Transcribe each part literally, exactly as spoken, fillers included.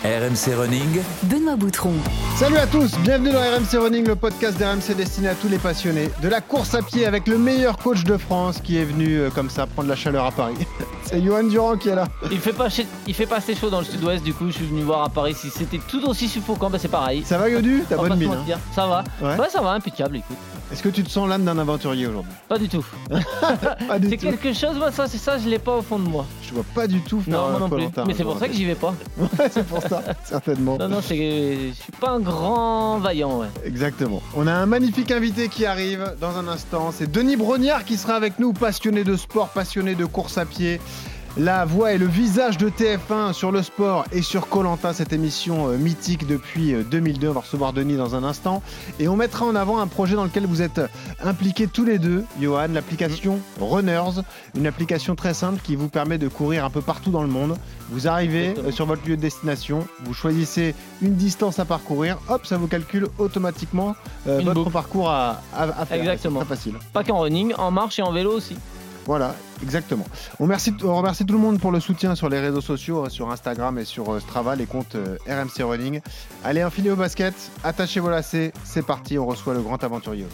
R M C Running, Benoît Boutron. Salut à tous, bienvenue dans R M C Running, le podcast d'R M C destiné à tous les passionnés de la course à pied avec le meilleur coach de France qui est venu euh, comme ça prendre la chaleur à Paris. C'est Johan Durand qui est là. Il fait pas ch- il fait pas assez chaud dans le sud-ouest, du coup je suis venu voir à Paris si c'était tout aussi suffocant, bah c'est pareil. Ça va Yodu? T'as On va bonne pas se mine. mentir. Ça va. Ouais. Ouais, ça va, impeccable, écoute. Est-ce que tu te sens l'âme d'un aventurier aujourd'hui? Pas du tout. Pas du C'est tout. quelque chose, moi ça c'est ça, je l'ai pas au fond de moi. Je vois pas du tout faire Non, moi euh, non plus. Koh-Lanta, Mais c'est pour ça que j'y vais pas. Ouais, c'est pour ça, certainement. Non non, c'est je suis pas un grand vaillant, ouais. Exactement. On a un magnifique invité qui arrive dans un instant. C'est Denis Brognard qui sera avec nous, passionné de sport, passionné de course à pied. La voix et le visage de T F un sur le sport et sur Koh-Lanta, cette émission euh, mythique depuis euh, deux mille deux. On va recevoir Denis dans un instant. Et on mettra en avant un projet dans lequel vous êtes impliqués tous les deux, Johan, l'application Runners. Une application très simple qui vous permet de courir un peu partout dans le monde. Vous arrivez euh, sur votre lieu de destination, vous choisissez une distance à parcourir, hop, ça vous calcule automatiquement euh, Une votre boucle. parcours à, à, à faire. Exactement. C'est très facile. Pas qu'en running, en marche et en vélo aussi. Voilà, exactement. On remercie, on remercie tout le monde pour le soutien sur les réseaux sociaux, sur Instagram et sur euh, Strava, les comptes euh, R M C Running. Allez, enfilez au basket, attachez vos lacets, c'est parti, on reçoit le grand aventurier.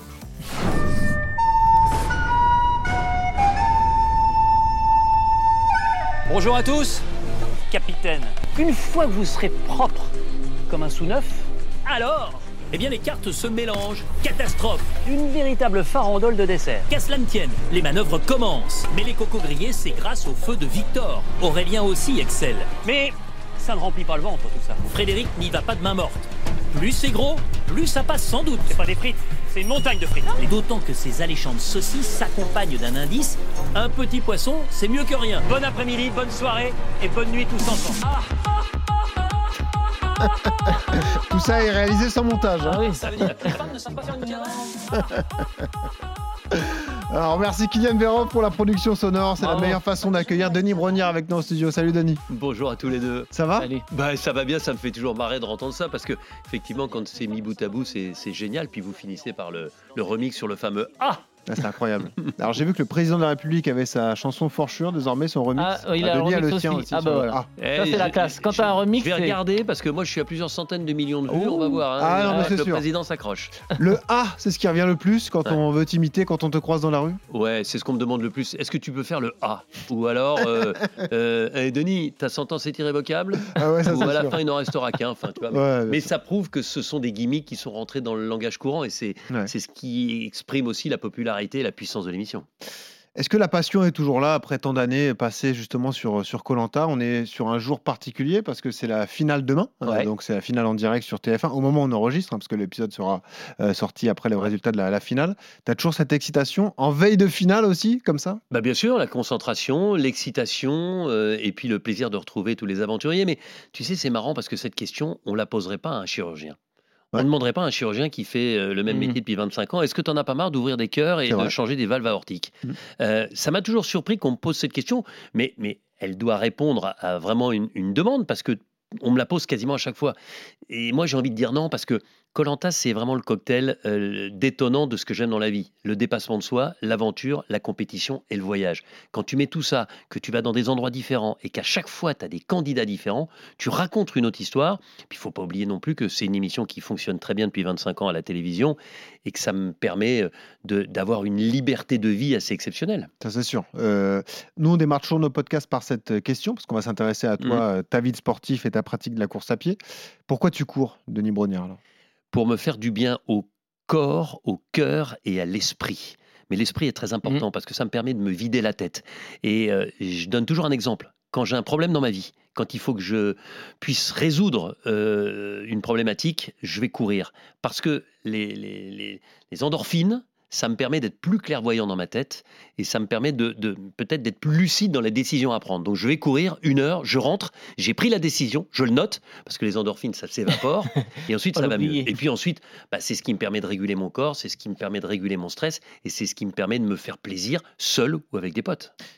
Bonjour à tous, capitaine. Une fois que vous serez propre comme un sous-neuf, alors, Eh bien, les cartes se mélangent. Catastrophe. une véritable farandole de dessert. Qu'à cela ne tienne, les manœuvres commencent. Mais les cocos grillés, c'est grâce au feu de Victor. Aurélien aussi excelle. Mais ça ne remplit pas le ventre tout ça. Frédéric n'y va pas de main morte. Plus c'est gros, plus ça passe sans doute. C'est pas des frites, c'est une montagne de frites. Et d'autant que ces alléchantes saucisses s'accompagnent d'un indice. Un petit poisson, c'est mieux que rien. Bon après-midi, bonne soirée et bonne nuit tous ensemble. Ah, Tout ça est réalisé sans montage. hein. Ah oui, ça veut dire que les femmes ne savent pas faire une caresse. Alors, merci Kylian Vérov pour la production sonore. C'est la Bravo. meilleure façon d'accueillir Denis Brognard avec nous en studio. Salut Denis. Bonjour à tous les deux. Ça va? Allez. Bah, ça va bien, ça me fait toujours marrer de entendre ça parce que effectivement quand c'est mis bout à bout c'est, c'est génial. Puis vous finissez par le, le remix sur le fameux Ah. Ah, c'est incroyable. Alors j'ai vu que le président de la République avait sa chanson Forchure, désormais son remix. Ah, oui, il Ah, a un Denis remix le sien aussi. aussi. Ah, sur- bah voilà. Eh, Ça, c'est la je- classe. Quand je- t'as un remix, je vais c'est- regarder parce que moi je suis à plusieurs centaines de millions de vues. Oh. On va voir. hein. Ah, non, mais Là, c'est le sûr. président s'accroche. Le A, c'est ce qui revient le plus quand Ouais. on veut t'imiter, quand on te croise dans la rue. Ouais, c'est ce qu'on me demande le plus. Est-ce que tu peux faire le A? Ou alors, euh, euh, eh, Denis, ta sentence est irrévocable? Ah ouais, ça Ou c'est à la sûr. fin il n'en restera qu'un. Enfin, tu vois. Ouais, Mais bien ça prouve que ce sont des gimmicks qui sont rentrés dans le langage courant et c'est, Ouais. c'est ce qui exprime aussi la popularité et la puissance de l'émission. Est-ce que la passion est toujours là après tant d'années passées justement sur sur Koh-Lanta? On est sur un jour particulier parce que c'est la finale demain, Euh, Ouais. donc c'est la finale en direct sur T F un au moment où on enregistre, hein, parce que l'épisode sera euh, sorti après le résultat de la, la finale. T'as toujours cette excitation en veille de finale aussi, comme ça? Bah bien sûr, la concentration, l'excitation euh, et puis le plaisir de retrouver tous les aventuriers. Mais tu sais, c'est marrant parce que cette question, on la poserait pas à un chirurgien. On Ouais. ne demanderait pas à un chirurgien qui fait euh, le même Mhm. métier depuis vingt-cinq ans, est-ce que tu n'en as pas marre d'ouvrir des cœurs et C'est de vrai. changer des valves aortiques? Mhm. Euh, Ça m'a toujours surpris qu'on me pose cette question, mais, mais elle doit répondre à, à vraiment une, une demande parce que on me la pose quasiment à chaque fois. Et moi, j'ai envie de dire non parce que Koh-Lanta, c'est vraiment le cocktail euh, détonnant de ce que j'aime dans la vie. Le dépassement de soi, l'aventure, la compétition et le voyage. Quand tu mets tout ça, que tu vas dans des endroits différents et qu'à chaque fois, tu as des candidats différents, tu racontes une autre histoire. Puis il ne faut pas oublier non plus que c'est une émission qui fonctionne très bien depuis vingt-cinq ans à la télévision et que ça me permet euh, de, d'avoir une liberté de vie assez exceptionnelle. Ça, c'est sûr. Euh, nous, on démarre toujours nos podcasts par cette question, parce qu'on va s'intéresser à toi, euh, ta vie de sportif et ta pratique de la course à pied. Pourquoi tu cours, Denis Brognard alors? Pour me faire du bien au corps, au cœur et à l'esprit. Mais l'esprit est très important parce que ça me permet de me vider la tête. Et euh, je donne toujours un exemple. Quand j'ai un problème dans ma vie, quand il faut que je puisse résoudre euh, une problématique, je vais courir. Parce que les, les, les, les endorphines, ça me permet d'être plus clairvoyant dans ma tête et ça me permet de, de peut-être d'être plus lucide dans les décisions à prendre. Donc je vais courir une heure, je rentre, j'ai pris la décision, je le note parce que les endorphines ça s'évapore et ensuite Pas ça va mieux. l'oublier. Et puis ensuite, bah, c'est ce qui me permet de réguler mon corps, c'est ce qui me permet de réguler mon stress et c'est ce qui me permet de me faire plaisir seul ou avec des potes.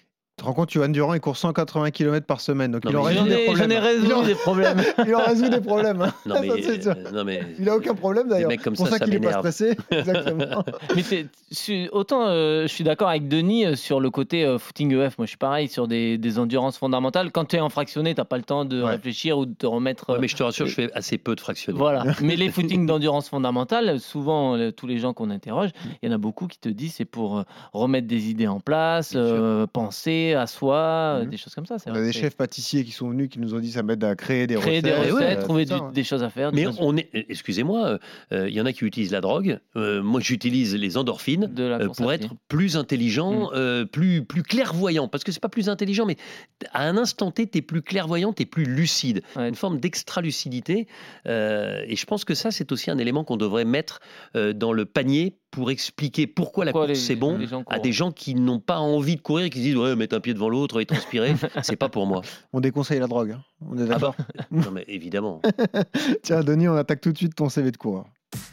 te rends compte, Johan Durand, il court cent quatre-vingts kilomètres par semaine. Donc Non, il en mais résout J'en des ai, problèmes. j'en ai résolu Il en- des problèmes. Il en résout des problèmes. hein. Non, mais, Ça, c'est sûr. euh, non, mais Il a aucun problème d'ailleurs. mecs comme C'est pour ça, ça ça qu'il est pas m'énerve. stressé. Exactement. Mais t'es- je suis- autant euh, je suis d'accord avec Denis euh, sur le côté euh, footing E F. Moi, je suis pareil sur des, des endurances fondamentales. Quand tu es en fractionné, t'as pas le temps de Ouais. réfléchir ou de te remettre. Ouais, euh, mais je te rassure, je fais assez peu de fractionner. Voilà. Mais les footings d'endurance fondamentale, souvent, euh, tous les gens qu'on interroge, Mm. il y en a beaucoup qui te disent c'est pour euh, remettre des idées en place, Bien sûr. euh, penser à soi, euh, Mhm. des choses comme ça. C'est On vrai a que des c'est- chefs pâtissiers qui sont venus, qui nous ont dit ça m'aide à créer des Créer recettes. des ouais, recettes, euh, trouver tout ça, du- hein. des choses à faire. des Mais choses- on est, excusez-moi, euh, il y en a qui utilisent la drogue. Euh, moi, j'utilise les endorphines de la euh, course pour à être pied. plus intelligent, euh, plus, plus clairvoyant. Parce que c'est pas plus intelligent, mais à un instant T, tu es plus clairvoyant, tu es plus lucide. Ouais. Une forme d'extra-lucidité. Euh, et je pense que ça, c'est aussi un élément qu'on devrait mettre euh, dans le panier pour expliquer pourquoi, Pourquoi la course les- c'est bon les gens à courent. des gens qui n'ont pas envie de courir et qui se disent ouais, mettre un pied devant l'autre et transpirer, c'est pas pour moi. On déconseille la drogue. hein. On est Ah d'accord. bah, non mais évidemment. Tiens, Denis, on attaque tout de suite ton C V de coureur.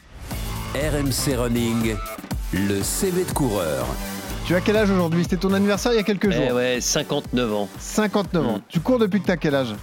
R M C Running, le C V de coureur. Tu as quel âge aujourd'hui? C'était ton anniversaire il y a quelques jours. Eh ouais, cinquante-neuf ans. cinquante-neuf ans. Mm. Tu cours depuis que tu as quel âge?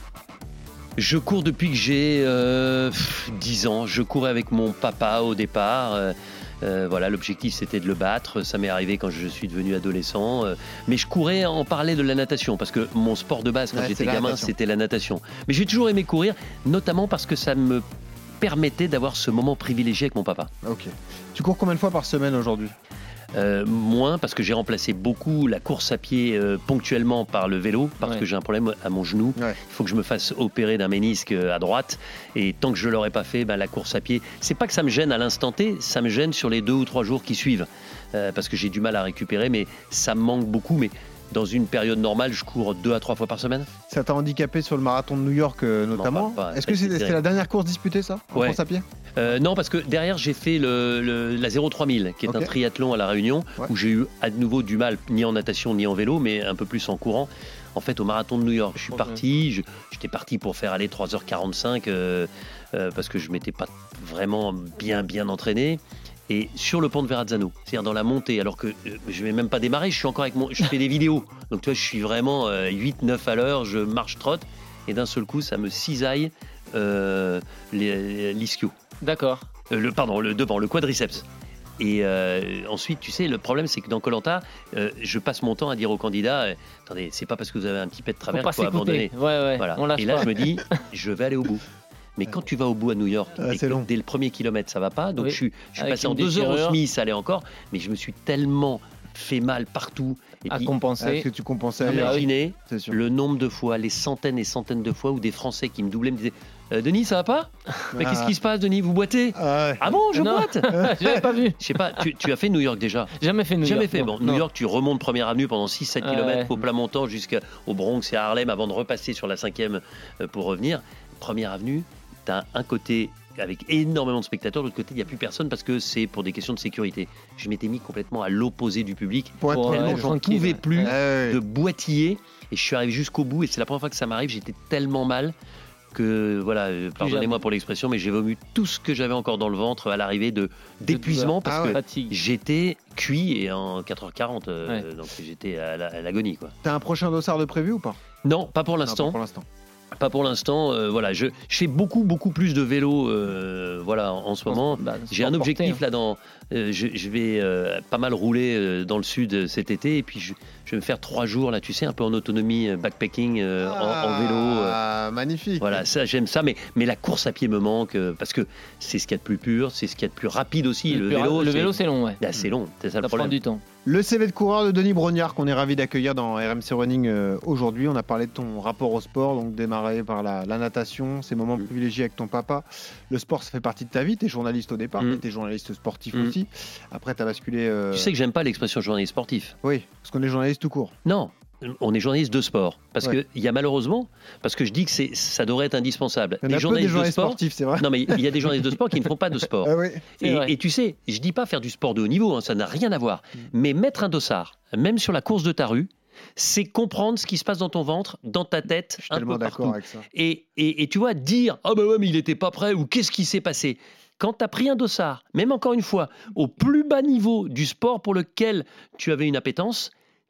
Je cours depuis que j'ai euh, pff, dix ans. Je courais avec mon papa au départ. Euh, euh, voilà, l'objectif c'était de le battre. Ça m'est arrivé quand je suis devenu adolescent. Euh, mais je courais en parler de la natation parce que mon sport de base quand Ouais, c'est j'étais la gamin, natation. c'était la natation. Mais j'ai toujours aimé courir, notamment parce que ça me permettait d'avoir ce moment privilégié avec mon papa. Ok. Tu cours combien de fois par semaine aujourd'hui? Euh, moins parce que j'ai remplacé beaucoup la course à pied euh, ponctuellement par le vélo parce Ouais. que j'ai un problème à mon genou. Ouais. Il faut que je me fasse opérer d'un ménisque euh, à droite et tant que je l'aurais pas fait, ben, la course à pied, c'est pas que ça me gêne à l'instant T, ça me gêne sur les deux ou trois jours qui suivent euh, parce que j'ai du mal à récupérer, mais ça me manque beaucoup. Mais dans une période normale, je cours deux à trois fois par semaine. Ça t'a handicapé sur le marathon de New York euh, notamment. parle pas, Est-ce que ça, c'est- c'est c'était terrible. la dernière course disputée ça en Ouais. course à pied? Euh, non, parce que derrière, j'ai fait le, le- la zéro trois mille, qui est Ok. un triathlon à La Réunion, Ouais. où j'ai eu à nouveau du mal, ni en natation, ni en vélo, mais un peu plus en courant. En fait, au marathon de New York, je suis Ok. parti, je- j'étais parti pour faire aller trois heures quarante-cinq, euh, euh, parce que je m'étais pas vraiment bien, bien entraîné. Et sur le pont de Verrazzano, c'est-à-dire dans la montée, alors que euh, je vais même pas démarrer, je suis encore avec mon, je fais des vidéos. Donc tu vois, je suis vraiment euh, huit neuf à l'heure, je marche trotte, et d'un seul coup, ça me cisaille euh, les- l'ischio. D'accord. Euh, le, pardon, le devant, le quadriceps. Et euh, ensuite, tu sais, le problème, c'est que dans Koh-Lanta, euh, je passe mon temps à dire aux candidats euh, attendez, c'est pas parce que vous avez un petit pet de Faut travers pas qu'il faut abandonner. s'écouter. Ouais, ouais. Voilà. On lâche Et là, pas. je me dis je vais aller au bout. Mais quand tu vas au bout à New York, Ah, et c'est que long. dès le premier kilomètre, ça va pas. Donc Oui. je suis, je suis Avec passé une en deux heures au déchirure. Smith, ça allait encore. Mais je me suis tellement fait mal partout. Et À puis, Ah, Est-ce compenser. que tu compensais Ah, mais ailleurs imaginez C'est sûr. le nombre de fois, les centaines et centaines de fois où des Français qui me doublaient me disaient Euh, Denis, ça va pas Mais Ah. qu'est-ce qui se passe, Denis Vous boitez Ah ouais. Ah bon, je Non. boite J'avais pas vu. Je sais pas, tu, tu as fait New York déjà Jamais fait New Jamais York. fait. non. Bon, Non. New York, tu remontes première avenue pendant six sept Ouais, kilomètres ouais. au plat montant jusqu'au Bronx et à Harlem avant de repasser sur la cinquième euh, pour revenir. Première avenue, tu as un côté avec énormément de spectateurs, de l'autre côté, il n'y a plus personne parce que c'est pour des questions de sécurité. Je m'étais mis complètement à l'opposé du public. Pour être Pour, très euh, long, Tellement j'en tranquille, pouvais ouais. plus Ouais, ouais. de boitiller et je suis arrivé jusqu'au bout et c'est la première fois que ça m'arrive. J'étais tellement mal que, voilà, euh, pardonnez-moi jamais. pour l'expression, mais j'ai vomi tout ce que j'avais encore dans le ventre à l'arrivée de d'épuisement parce Ah que ouais. Fatigue. j'étais cuit et en quatre heures quarante, euh, Ouais. donc j'étais à la- à l'agonie. Quoi. T'as un prochain dossard de prévu ou pas? Non, pas pour Non, l'instant. pas pour l'instant. Pas pour l'instant. euh, voilà, je, je fais beaucoup, beaucoup plus de vélo euh, voilà, en, en ce moment. Bah, J'ai un sport porté, objectif hein. là dans. euh, je, je vais euh, pas mal rouler euh, dans le sud euh, cet été et puis je, je vais me faire trois jours là, tu sais, un peu en autonomie, euh, backpacking euh, en, en vélo. euh, Ah, magnifique. Voilà, ça j'aime ça, mais, mais la course à pied me manque euh, parce que c'est ce qu'il y a de plus pur, c'est ce qu'il y a de plus rapide aussi. Le, plus ra- vélo, le c'est- vélo, c'est long, ouais. Ah, c'est long, c'est ça le Ça prend problème. du temps. Le C V de coureur de Denis Brognard qu'on est ravi d'accueillir dans R M C Running euh, aujourd'hui. On a parlé de ton rapport au sport, donc démarré par la, la natation, ces moments Mm. privilégiés avec ton papa. Le sport, ça fait partie de ta vie. Tu es journaliste au départ, Mm. mais tu es journaliste sportif Mm. aussi. Après, tu as basculé. euh, Tu sais que j'aime pas l'expression journaliste sportif. Oui, parce qu'on est journaliste tout court. Non, on est journaliste de sport. Parce Ouais. qu'il y a malheureusement, parce que je dis que c'est, ça devrait être indispensable. Il y en a peu des journalistes sportifs, c'est vrai. Non, mais il y a des journalistes de sport qui ne font pas de sport. Ah oui. C'est Et, vrai. et tu sais, je dis pas faire du sport de haut niveau, hein, ça n'a rien à voir. Mais mettre un dossard, même sur la course de ta rue, c'est comprendre ce qui se passe dans ton ventre, dans ta tête, Je suis un tellement peu d'accord partout. avec ça. Et, et, et tu vois, dire ah bah ouais, mais il n'était pas prêt ou qu'est-ce qui s'est passé. Quand tu as pris un dossard, même encore une fois, au plus bas niveau du sport pour lequel tu avais une appétence,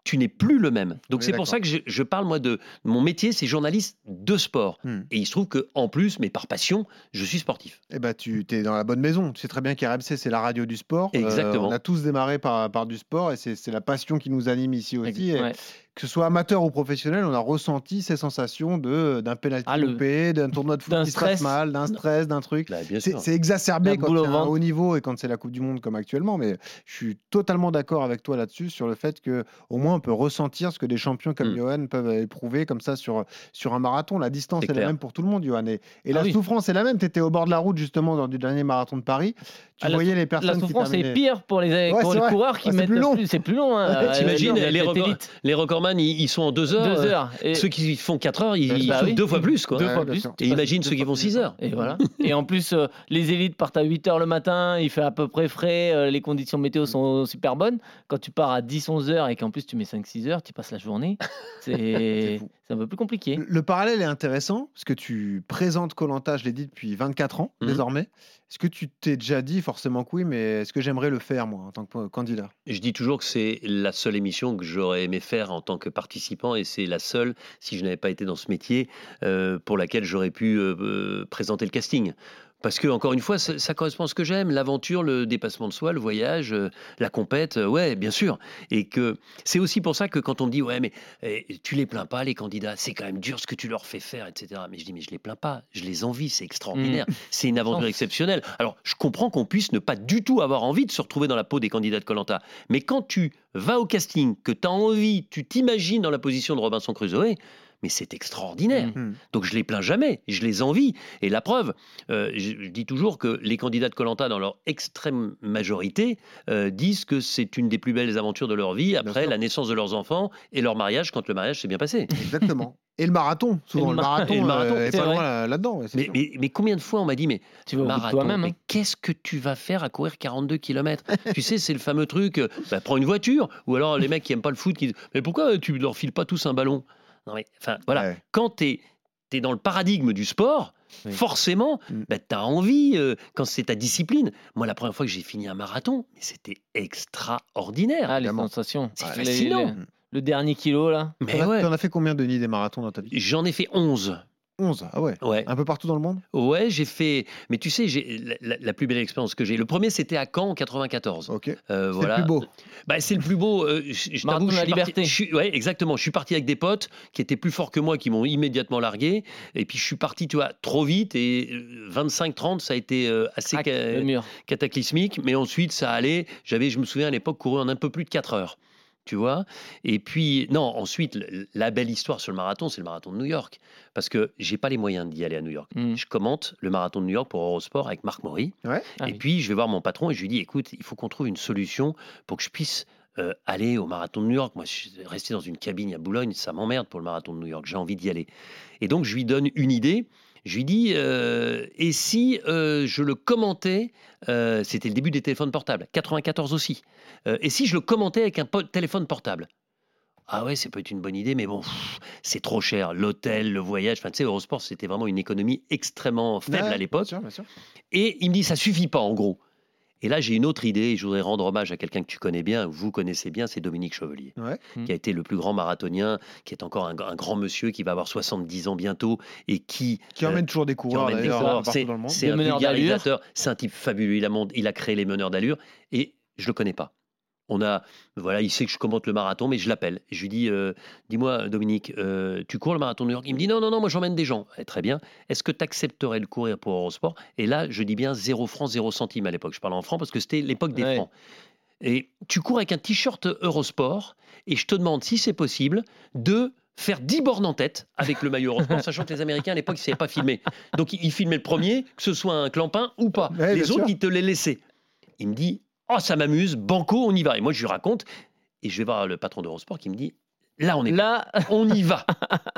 tu n'es plus le même. Donc Oui, c'est pour d'accord. ça que je, je parle, moi, de mon métier, c'est journaliste de sport. Hmm. Et il se trouve qu'en plus, mais par passion, je suis sportif. Eh ben, tu es dans la bonne maison. Tu sais très bien qu'R M C, c'est la radio du sport. Euh, Exactement. on a tous démarré par, par du sport et c'est c'est la passion qui nous anime ici aussi. Et Ouais. que ce soit amateur ou professionnel, on a ressenti ces sensations de- d'un pénalty Ah, le- loupé, d'un tournoi de foot d'un qui se passe stress. mal, d'un stress, d'un truc. Bah, bien C'est sûr. c'est exacerbé La quand boule au c'est un ventre. haut niveau et quand c'est la Coupe du Monde comme actuellement. Mais je suis totalement d'accord avec toi là-dessus sur le fait que au moins on peut ressentir ce que des champions comme Mm. Johan peuvent éprouver comme ça sur, sur un marathon. La distance C'est est la clair. même pour tout le monde, Johan. Et, et Ah la oui. souffrance est la même. Tu étais au bord de la route justement lors du dernier marathon de Paris. Tu Ah, la voyais les La personnes qui souffrance est terminaient. pire pour les, Ouais, pour c'est les vrai. coureurs qui Ouais, c'est mettent plus long. C'est plus long. Hein, Ouais, euh, T'imagines, les les, athlètes record- élites. les recordman, ils, ils sont en deux heures. Deux euh, heures. Et, Ceux qui font quatre heures, ils, Bah ils font oui. deux fois plus. Quoi. Deux Ouais, fois bien plus. sûr. Tu Et passes imagine deux ceux qui fois font plus six de temps. heures. Et voilà. Et en plus, euh, les élites partent à huit heures le matin, il fait à peu près frais, euh, les conditions météo sont super bonnes. Quand tu pars à dix onze heures et qu'en plus tu mets cinq six heures, tu passes la journée, c'est fou. c'est un peu plus compliqué. Le, le parallèle est intéressant parce que tu présentes Koh-Lanta, je l'ai dit depuis vingt-quatre ans Mhm. désormais. Est-ce que tu t'es déjà dit forcément que oui, mais est-ce que j'aimerais le faire moi en tant que candidat? Je dis toujours que c'est la seule émission que j'aurais aimé faire en tant que participant et c'est la seule, si je n'avais pas été dans ce métier, euh, pour laquelle j'aurais pu euh, euh, présenter le casting. Parce que, encore une fois, ça, ça correspond à ce que j'aime, l'aventure, le dépassement de soi, le voyage, euh, la compète, euh, ouais, bien sûr. Et que c'est aussi pour ça que quand on me dit, ouais, mais eh, tu les plains pas, les candidats, c'est quand même dur ce que tu leur fais faire, et cetera. Mais je dis, mais je les plains pas, je les envie, c'est extraordinaire, c'est une aventure Oh. exceptionnelle. Alors, je comprends qu'on puisse ne pas du tout avoir envie de se retrouver dans la peau des candidats de Koh-Lanta. Mais quand tu vas au casting, que tu as envie, tu t'imagines dans la position de Robinson Crusoe, mais c'est extraordinaire. Hmm. Donc je les plains jamais, je les envie. Et la preuve, euh, je, je dis toujours que les candidats de Koh-Lanta, dans leur extrême majorité, euh, disent que c'est une des plus belles aventures de leur vie après sûr. la naissance de leurs enfants et leur mariage quand le mariage s'est bien passé. Exactement. Et le marathon, souvent Et le le mar- marathon, et le marathon, euh, est c'est pas vrai. loin là- là-dedans. ouais, c'est Mais, sûr. mais, mais combien de fois on m'a dit, mais Tu vas au bout de marathon, toi-même. mais hein. qu'est-ce que tu vas faire à courir quarante-deux kilomètres? Tu sais, c'est le fameux truc, euh, bah, prends une voiture. Ou alors les mecs qui aiment pas le foot qui disent, mais pourquoi tu leur files pas tous un ballon? Non mais, enfin, voilà. Ouais. Quand tu es dans le paradigme du sport, Oui. forcément, Mm. bah, tu as envie, euh, quand c'est ta discipline. Moi, la première fois que j'ai fini un marathon, mais c'était extraordinaire. Ah, les évidemment. sensations. C'est Les- fascinant. les- le dernier kilo, là. Mais T'en as- ouais, T'en as fait combien, Denis, des marathons dans ta vie? j'en ai fait onze. onze. Ah ouais. Ouais. Un peu partout dans le monde? Ouais, j'ai fait. Mais tu sais, j'ai la, la- la plus belle expérience que j'ai. Le premier, c'était à Caen en quatre-vingt-quatorze. Ok. Euh, C'est voilà. le plus beau. Bah, c'est le plus beau. euh, je je Marathon t'avoue, de je la suis parti- liberté. je suis- ouais, exactement. Je suis parti avec des potes qui étaient plus forts que moi, qui m'ont immédiatement largué. Et puis je suis parti, tu vois, trop vite. Et vingt-cinq trente, ça a été euh, assez Ah, ca- le mur. cataclysmique. Mais ensuite, ça allait. J'avais, je me souviens à l'époque, couru en un peu plus de quatre heures. Tu vois. Et puis, non, ensuite, le- la belle histoire sur le marathon, c'est le marathon de New York. Parce que j'ai pas les moyens d'y aller à New York. Mm. Je commente le marathon de New York pour Eurosport avec Marc Maury. Ouais. Ah et oui. puis, je vais voir mon patron et je lui dis, écoute, il faut qu'on trouve une solution pour que je puisse euh, aller au marathon de New York. Moi, je suis resté dans une cabine à Boulogne, ça m'emmerde pour le marathon de New York. J'ai envie d'y aller. Et donc, je lui donne une idée. Je lui dis, euh, et si euh, je le commentais, euh, c'était le début des téléphones portables, quatre-vingt-quatorze aussi, euh, et si je le commentais avec un po- téléphone portable? Ah ouais, ça peut être une bonne idée, mais bon, pff, c'est trop cher. L'hôtel, le voyage, enfin, tu sais, Eurosport, c'était vraiment une économie extrêmement faible Ouais, à l'époque. Bien sûr, bien sûr. Et il me dit, ça suffit pas, en gros. Et là, j'ai une autre idée, et je voudrais rendre hommage à quelqu'un que tu connais bien, vous connaissez bien, c'est Dominique Chevelier, Ouais. qui a été le plus grand marathonien, qui est encore un, un grand monsieur, qui va avoir soixante-dix ans bientôt, et qui... Qui euh, emmène toujours des qui coureurs emmène des d'ailleurs coureurs. partout C'est dans le monde. c'est Des un meneurs vulgarisateur, c'est un type fabuleux, il a, mont- il a créé les meneurs d'allure, et je le connais pas. On a, voilà, il sait que je commente le marathon, mais je l'appelle. Je lui dis, euh, dis-moi Dominique, euh, tu cours le marathon de New York? Il me dit, non, non, non, moi j'emmène des gens. Eh, très bien. Est-ce que tu accepterais de courir pour Eurosport? Et là, je dis bien zéro francs, zéro centime à l'époque. Je parle en francs parce que c'était l'époque des Ouais. francs. Et tu cours avec un t-shirt Eurosport, et je te demande si c'est possible de faire dix bornes en tête avec le maillot Eurosport, sachant que les Américains à l'époque, ils ne savaient pas filmer. Donc ils filmaient le premier, que ce soit un clampin ou pas. Ouais, les bien autres, sûr. ils te les laissaient. Il me dit, oh, ça m'amuse, banco, on y va. Et moi, je lui raconte, et je vais voir le patron d'Eurosport qui me dit, là, on est Là, on y va.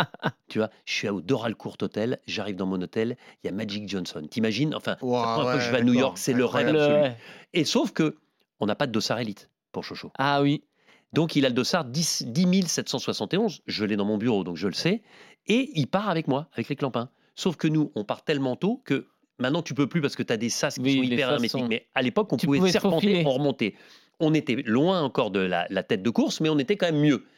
Tu vois, je suis au Doral Court Hotel, j'arrive dans mon hôtel, il y a Magic Johnson. T'imagines? Enfin, Wow, la première fois que ouais, je vais à New d'accord. York, c'est le rêve Incroyable. absolu. le... Et sauf que on n'a pas de dossard élite pour Chocho. Ah oui. Donc il a le dossard dix mille sept cent soixante et onze, je l'ai dans mon bureau, donc je le sais, et il part avec moi, avec les clampins. Sauf que nous, on part tellement tôt que maintenant tu peux plus parce que tu as des sas qui Oui, sont les hyper sas hermétiques. sont- Mais à l'époque, on Tu pouvait pouvais te serpenter, faufiler. on remontait. On était loin encore de la, la tête de course, mais on était quand même mieux.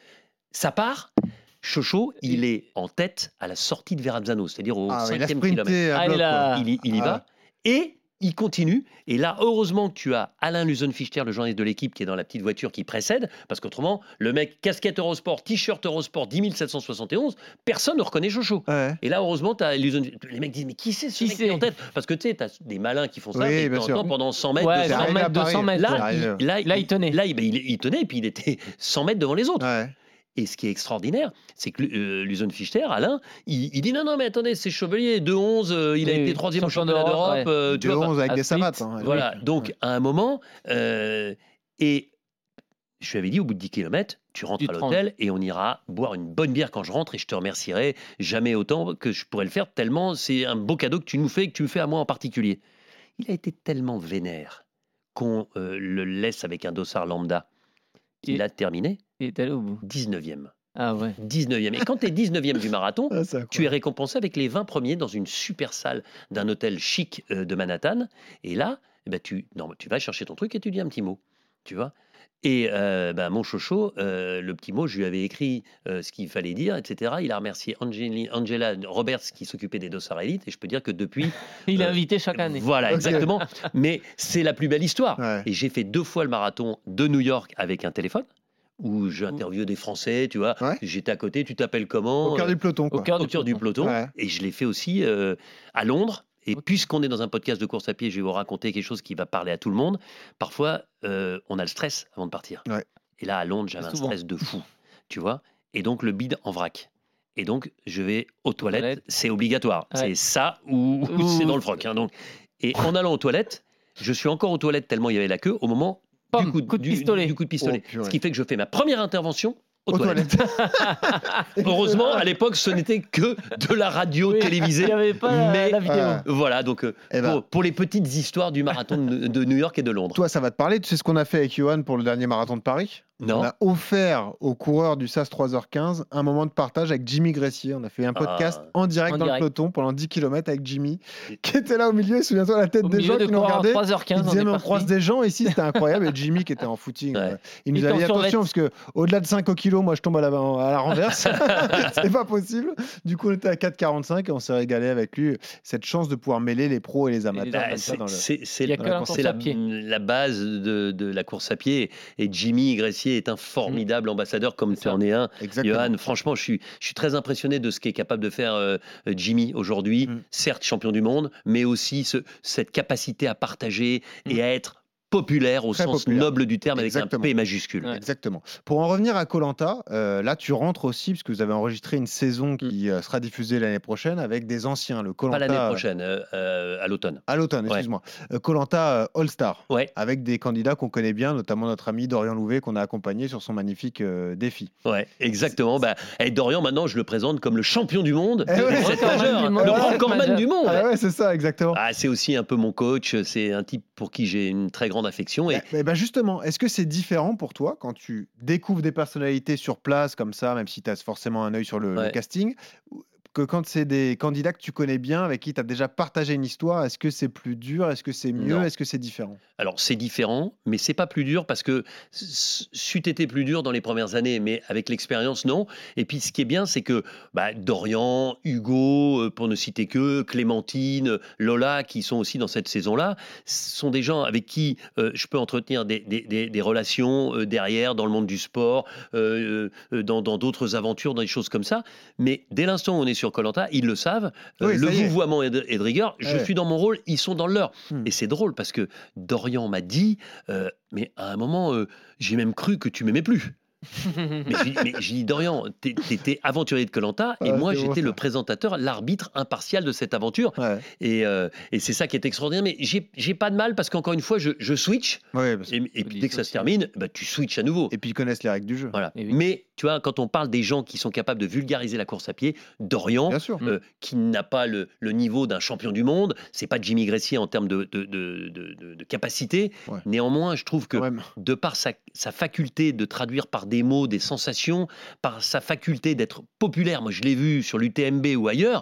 Ça part. Chocho, il est en tête à la sortie de Verrazzano, c'est-à-dire au Ah, ouais, il a cinquième sprinté kilomètre. à Ah, bloc, il a- quoi. Il y, il y Ah. va et il continue. Et là, heureusement que tu as Alain Lusenfichter, le journaliste de l'équipe, qui est dans la petite voiture qui précède, parce qu'autrement, le mec, casquette Eurosport, t-shirt Eurosport, dix mille sept cent soixante et onze, personne ne reconnaît Chocho. Ouais. Et là, heureusement, t'as Lusen- les mecs disent, mais qui c'est ce Qui mec qui est c'est en tête? Parce que tu sais, tu as des malins qui font ça, Oui, et de bien temps en sûr. temps, pendant cent mètres, Ouais, C'est deux cents arrivé cent à mètres, Paris. deux cents mètres. C'est Là, arrivé. il, là, Là, il tenait. Là, il, ben, il- il tenait, et puis il était cent mètres devant les autres. Ouais. Et ce qui est extraordinaire, c'est que euh, Lusenfichter, Alain, il, il dit non, non, mais attendez, c'est Chevalier, deux onze, euh, il a Oui, été troisième au champion championnat d'Europe, d'Europe. ouais. euh, tu deux vois, onze avec à des Split. savates. hein. voilà, Oui. donc à un moment, euh, et je lui avais dit au bout de dix kilomètres, tu rentres Tu à te l'hôtel et on ira boire une bonne bière quand je rentre et je te remercierai jamais autant que je pourrais le faire, tellement c'est un beau cadeau que tu nous fais et que tu me fais à moi en particulier. Il a été tellement vénère qu'on euh, le laisse avec un dossard lambda. Il Et- a terminé Il est allé au bout. dix-neuvième. Ah ouais. dix-neuvième. Et quand tu es dix-neuvième du marathon, Ah, c'est tu es incroyable. récompensé avec les vingt premiers dans une super salle d'un hôtel chic euh, de Manhattan. Et là, eh ben, tu, non, tu vas chercher ton truc et tu dis un petit mot. Tu vois. Et euh, ben, mon chocho, euh, le petit mot, je lui avais écrit euh, ce qu'il fallait dire, et cetera. Il a remercié Angeli- Angela Roberts qui s'occupait des dossards élites. Et je peux dire que depuis. Il est Euh, invité chaque année. Voilà, Ok. exactement. Mais c'est la plus belle histoire. Ouais. Et j'ai fait deux fois le marathon de New York avec un téléphone où j'interviewe des Français, tu vois. Ouais. J'étais à côté, tu t'appelles comment Au cœur euh, du peloton. Au Quoi. cœur au du cœur du peloton. Ouais. Et je l'ai fait aussi euh, à Londres. Et puisqu'on est dans un podcast de course à pied, je vais vous raconter quelque chose qui va parler à tout le monde. Parfois, euh, on a le stress avant de partir. Ouais. Et là, à Londres, j'avais un Souvent. stress de fou, tu vois. Et donc, le bide en vrac. Et donc, je vais aux toilettes. toilettes. C'est obligatoire. Ouais. C'est ça ou, ou Ouh. c'est dans le froc. hein. Donc, et en allant aux toilettes, je suis encore aux toilettes tellement il y avait la queue au moment Pam, du coup, coup de du- pistolet. du coup de pistolet. Oh, purée. Ce qui fait que je fais ma première intervention aux, Aux toilettes. Heureusement, à l'époque, ce n'était que de la radio Oui, télévisée. Il n'y avait pas la- mais- la vidéo. Ah. Voilà, donc euh, Eh ben. pour, pour les petites histoires du marathon de, de New York et de Londres. Toi, ça va te parler. Tu sais ce qu'on a fait avec Johan pour le dernier marathon de Paris? Non. On a offert aux coureurs du S A S trois heures quinze un moment de partage avec Jimmy Gressier. On a fait un podcast Ah. en direct En dans direct. le peloton pendant dix kilomètres avec Jimmy, qui était là au milieu. Et souviens-toi la tête Au des milieu gens de qui nous coureurs à regardaient. trois heures Il quinze, on disait, est mais on parti. croise des gens ici, c'était incroyable. Et Jimmy qui était en footing. Ouais. euh, Il nous Il a tombe dit sur attention, le parce que au-delà de cinq au kilo, moi je tombe à la, à la renverse. C'est pas possible. Du coup, on était à quatre quarante-cinq et on s'est régalé avec lui. Cette chance de pouvoir mêler les pros et les amateurs. Bah, comme ça c'est dans le- c'est- c'est- Il y a que la la course course c'est à la, pied. la base de, de la course à pied. Et Jimmy Gressier est un formidable ambassadeur, comme C'est tu ça. en es un. Exactement. Johan, franchement, je suis, je suis très impressionné de ce qu'est capable de faire euh, euh, Jimmy aujourd'hui. Mm. Certes, champion du monde, mais aussi ce- cette capacité à partager Mm. et à être populaire au Très sens populaire. noble du terme, avec Exactement. un P majuscule. Ouais. Exactement. Pour en revenir à Koh Lanta, là tu rentres aussi parce que vous avez enregistré une saison qui euh, sera diffusée l'année prochaine avec des anciens, le Koh Pas l'année Lanta prochaine, euh, euh, à l'automne. à l'automne, Ouais. excuse-moi. Koh Lanta All Star Ouais, avec des candidats qu'on connaît bien, notamment notre ami Dorian Louvet qu'on a accompagné sur son magnifique euh, défi. ouais, exactement. Bah, et Dorian, maintenant, je le présente comme le champion du monde, Eh ouais. de cette Recordman majeure, du hein, monde. le Ouais. recordman du monde. Ah ouais, c'est ça, exactement. Ah, c'est aussi un peu mon coach, c'est un type pour qui j'ai une très grande affection. Et Eh ben justement, est-ce que c'est différent pour toi quand tu découvres des personnalités sur place comme ça, même si tu as forcément un œil sur le, le Ouais. casting, que quand c'est des candidats que tu connais bien, avec qui tu as déjà partagé une histoire, est-ce que c'est plus dur, est-ce que c'est mieux, Non. est-ce que c'est différent? alors, c'est différent, mais c'est pas plus dur parce que c- c'eût été plus dur dans les premières années, mais avec l'expérience, non. Et puis, ce qui est bien, c'est que bah, Dorian, Hugo, euh, pour ne citer que, Clémentine, Lola, qui sont aussi dans cette saison-là, sont des gens avec qui euh, je peux entretenir des, des- des- des relations euh, derrière, dans le monde du sport, euh, euh, dans dans d'autres aventures, dans des choses comme ça. Mais dès l'instant où on est sur Koh Lanta, ils le savent. Euh, Oui, le ça y est. vouvoiement est de, est de rigueur. Je Ouais. suis dans mon rôle, ils sont dans le leur. Hmm. Et c'est drôle parce que Dorian m'a dit, euh, mais à un moment, euh, j'ai même cru que tu m'aimais plus. Mais j'ai mais j'ai dit, Dorian, t'es- t'étais aventurier de Koh Lanta et Ah, moi, c'est beau, j'étais ça. le présentateur, l'arbitre impartial de cette aventure. Ouais, Et, euh, et c'est ça qui est extraordinaire. Mais j'ai j'ai pas de mal parce qu'encore une fois, je, je switch. ouais, parce que- Et, et puis Oui, dès que ça aussi. se termine, bah, tu switches à nouveau. Et puis ils connaissent les règles du jeu. Voilà. Et oui. Mais tu vois, quand on parle des gens qui sont capables de vulgariser la course à pied, Dorian, Bien sûr. euh, qui n'a pas le, le niveau d'un champion du monde, c'est pas Jimmy Gressier en termes de, de, de, de- de- de capacité. Ouais. Néanmoins, je trouve que Quand même. de par sa, sa faculté de traduire par des mots des sensations, par sa faculté d'être populaire, moi je l'ai vu sur l'U T M B ou ailleurs,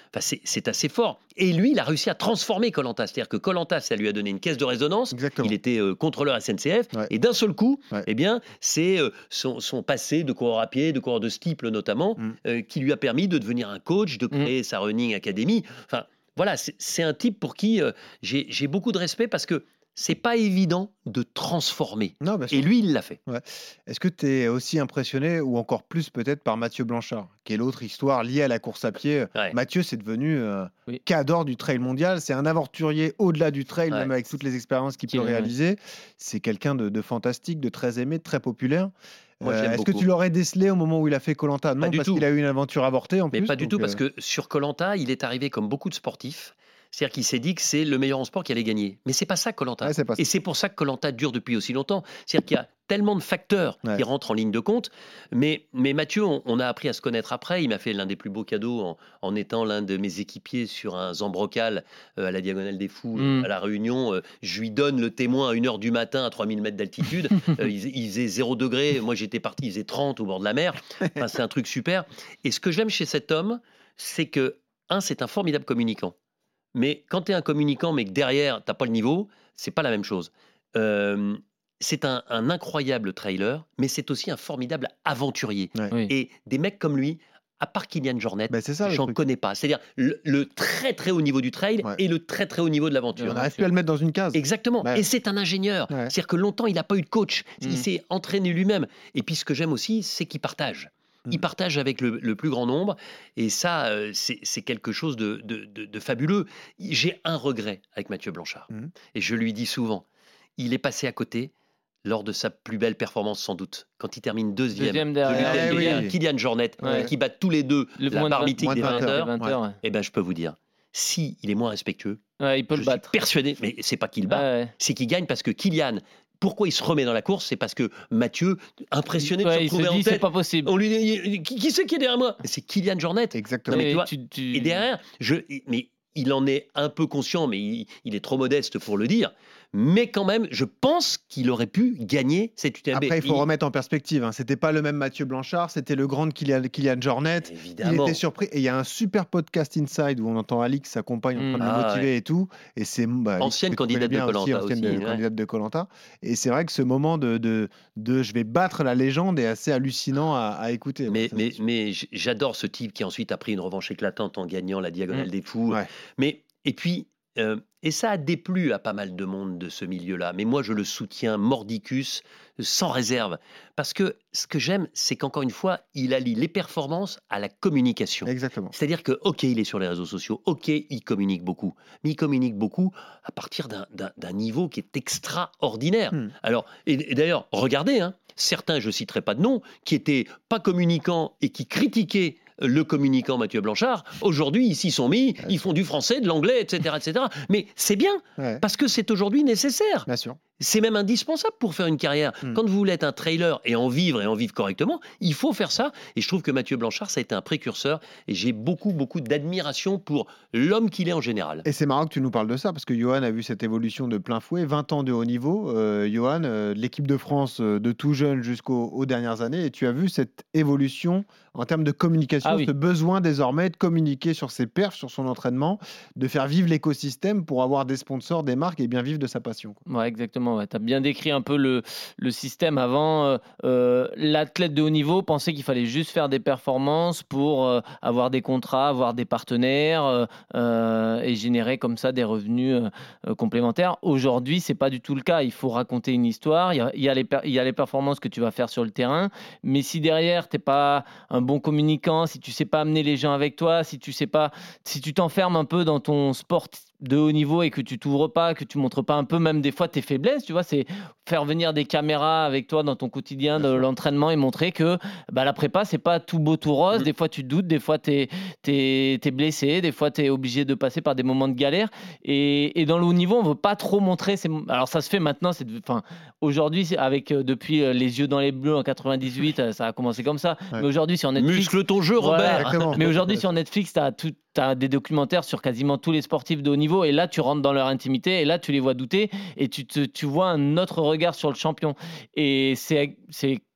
Enfin, c'est, c'est assez fort. Et lui, il a réussi à transformer Koh Lanta. C'est-à-dire que Koh Lanta, ça lui a donné une caisse de résonance. Exactement. Il était euh, contrôleur S N C F. Ouais. Et d'un seul coup, Ouais. eh bien, c'est euh, son, son passé de coureur à pied, de coureur de steeple notamment, Mm. euh, qui lui a permis de devenir un coach, de créer sa Running Academy. Enfin, voilà, c'est, c'est un type pour qui euh, j'ai, j'ai beaucoup de respect parce que c'est pas évident de transformer. Non, bien sûr. Et lui, il l'a fait. Est-ce que tu es aussi impressionné, ou encore plus peut-être, par Mathieu Blanchard, qui est l'autre histoire liée à la course à pied? Ouais. Mathieu, c'est devenu euh, Oui. cadre du trail mondial. C'est un aventurier au-delà du trail, Ouais. même avec toutes les expériences qu'il Qui peut est- ouais. réaliser. C'est quelqu'un de, de fantastique, de très aimé, de très populaire. Moi, je Euh, l'aime est-ce que beaucoup. tu l'aurais décelé au moment où il a fait Koh Lanta? Non, du parce tout. qu'il a eu une aventure avortée en Mais plus. pas du donc, tout, parce euh, que sur Koh Lanta, il est arrivé comme beaucoup de sportifs. C'est-à-dire qu'il s'est dit que c'est le meilleur en sport qui allait gagner. Mais c'est pas ça, Koh Lanta. ouais, c'est pas ça. Et c'est pour ça que Koh Lanta dure depuis aussi longtemps. C'est-à-dire qu'il y a tellement de facteurs Ouais. qui rentrent en ligne de compte. Mais, mais Mathieu, on, on a appris à se connaître après. Il m'a fait l'un des plus beaux cadeaux en, en étant l'un de mes équipiers sur un Zambrocal euh, à la Diagonale des Fous, Mm. à La Réunion. Euh, je lui donne le témoin à une heure du matin à trois mille mètres d'altitude. Euh, il, il faisait zéro degré. Moi, j'étais parti, il faisait trente au bord de la mer. Enfin, c'est un truc super. Et ce que j'aime chez cet homme, c'est que, un, c'est un formidable communicant. Mais quand tu es un communicant, mais que derrière, tu n'as pas le niveau, c'est pas la même chose. Euh, c'est un, un incroyable trailer, mais c'est aussi un formidable aventurier. Ouais. Oui. Et des mecs comme lui, à part Kylian Jornet, Bah, c'est ça, le j'en truc. connais pas. C'est-à-dire le, le très très haut niveau du trail Ouais. et le très très haut niveau de l'aventure. On n'arrive plus à le mettre dans une case. Exactement. Ouais. Et c'est un ingénieur. Ouais. C'est-à-dire que longtemps, il n'a pas eu de coach. Mm. Il s'est entraîné lui-même. Et puis, ce que j'aime aussi, c'est qu'il partage. Mm. Il partage avec le, le plus grand nombre. Et ça, euh, c'est, c'est quelque chose de, de- de- de fabuleux. J'ai un regret avec Mathieu Blanchard. Mm. Et je lui dis souvent, il est passé à côté lors de sa plus belle performance, sans doute. Quand il termine deuxième, Deuxième de derrière. l'U T M B, Eh oui. Kylian Jornet, Ouais. qui battent tous les deux Le la moins de barre vingt- mythique moins de des vingt vingt heures. heures. vingt heures, ouais. Eh ben, je peux vous dire, si il est moins respectueux, Ouais, il peut je le suis battre. persuadé, mais c'est pas qu'il bat, Ouais, ouais. c'est qu'il gagne parce que Kylian, pourquoi il se remet dans la course, c'est parce que Mathieu, impressionné de Ouais, se il se retrouver en dit, c'est tête, pas possible. on lui dit, qui, qui c'est qui est derrière moi? C'est Kylian Jornet. Exactement. Non, mais Ouais, tu vois, tu- tu- Et derrière, je, mais il en est un peu conscient, mais il, il est trop modeste pour le dire. Mais quand même, je pense qu'il aurait pu gagner cette U T M B. Après, il faut remettre en perspective. Hein. C'était pas le même Mathieu Blanchard, c'était le grand Kylian, Kylian Jornet. Il Évidemment. était surpris. Et il y a un super podcast Inside où on entend Alix, sa compagne, en train de Mm. le Ah, motiver et tout. Et c'est bah, Alix, Ancienne que tu connais candidate de bien aussi, Koh-Lanta ancienne aussi, de- ouais. candidate de Koh Lanta. Et c'est vrai que ce moment de, de, de je vais battre la légende est assez hallucinant à, à écouter. Mais, Ça, mais, c'est sûr. mais j- j'adore ce type qui ensuite a pris une revanche éclatante en gagnant la Diagonale Mm. des Fous. Ouais. Mais, et puis, euh, et ça a déplu à pas mal de monde de ce milieu-là. Mais moi, je le soutiens mordicus, sans réserve. Parce que ce que j'aime, c'est qu'encore une fois, il allie les performances à la communication. Exactement. C'est-à-dire que, OK, il est sur les réseaux sociaux, OK, il communique beaucoup, mais il communique beaucoup à partir d'un, d'un- d'un niveau qui est extraordinaire. Hmm. Alors, et, et d'ailleurs, regardez, hein, certains, je ne citerai pas de nom, qui étaient pas communicants et qui critiquaient le communicant Mathieu Blanchard, aujourd'hui, ils s'y sont mis, ils font du français, de l'anglais, et cetera, et cetera. Mais c'est bien, Ouais. parce que c'est aujourd'hui nécessaire. Bien sûr. C'est même indispensable pour faire une carrière. Mm. Quand vous voulez être un trailer et en vivre et en vivre correctement, il faut faire ça. Et je trouve que Mathieu Blanchard, ça a été un précurseur. Et j'ai beaucoup, beaucoup d'admiration pour l'homme qu'il est en général. Et c'est marrant que tu nous parles de ça, parce que Johan a vu cette évolution de plein fouet, vingt ans de haut niveau. Euh, Johan, euh, de l'équipe de France euh, de tout jeune jusqu'aux aux dernières années, et tu as vu cette évolution en termes de communication, Ah oui. ce besoin désormais de communiquer sur ses perfs, sur son entraînement, de faire vivre l'écosystème pour avoir des sponsors, des marques et bien vivre de sa passion. quoi. Ouais, exactement. Ouais. Tu as bien décrit un peu le, le système avant. euh, euh, l'athlète de haut niveau pensait qu'il fallait juste faire des performances pour euh, avoir des contrats, avoir des partenaires euh, euh, et générer comme ça des revenus euh, euh, complémentaires. Aujourd'hui, c'est pas du tout le cas. Il faut raconter une histoire. Il y a, il y a les per- il y a les performances que tu vas faire sur le terrain. Mais si derrière, tu n'es pas un bon communicant, si tu sais pas amener les gens avec toi, si tu sais pas, si tu t'enfermes un peu dans ton sport de haut niveau et que tu t'ouvres pas, que tu montres pas un peu même des fois tes faiblesses, tu vois, c'est faire venir des caméras avec toi dans ton quotidien de l'entraînement et montrer que bah, la prépa c'est pas tout beau tout rose, Mmh. des fois tu te doutes, des fois tu es, t'es, t'es blessé, des fois tu es obligé de passer par des moments de galère et, et dans le haut niveau on veut pas trop montrer ces... alors ça se fait maintenant, c'est enfin aujourd'hui c'est avec euh, depuis euh, Les Yeux dans les Bleus en quatre-vingt-dix-huit euh, ça a commencé comme ça, Ouais. mais aujourd'hui sur Netflix Muscle ton jeu, Voilà. Robert. Exactement. mais aujourd'hui, sur Netflix, tu as tout, t'as des documentaires sur quasiment tous les sportifs de haut niveau. Et là, tu rentres dans leur intimité. Et là, tu les vois douter. Et tu, te, tu vois un autre regard sur le champion. Et c'est, c'est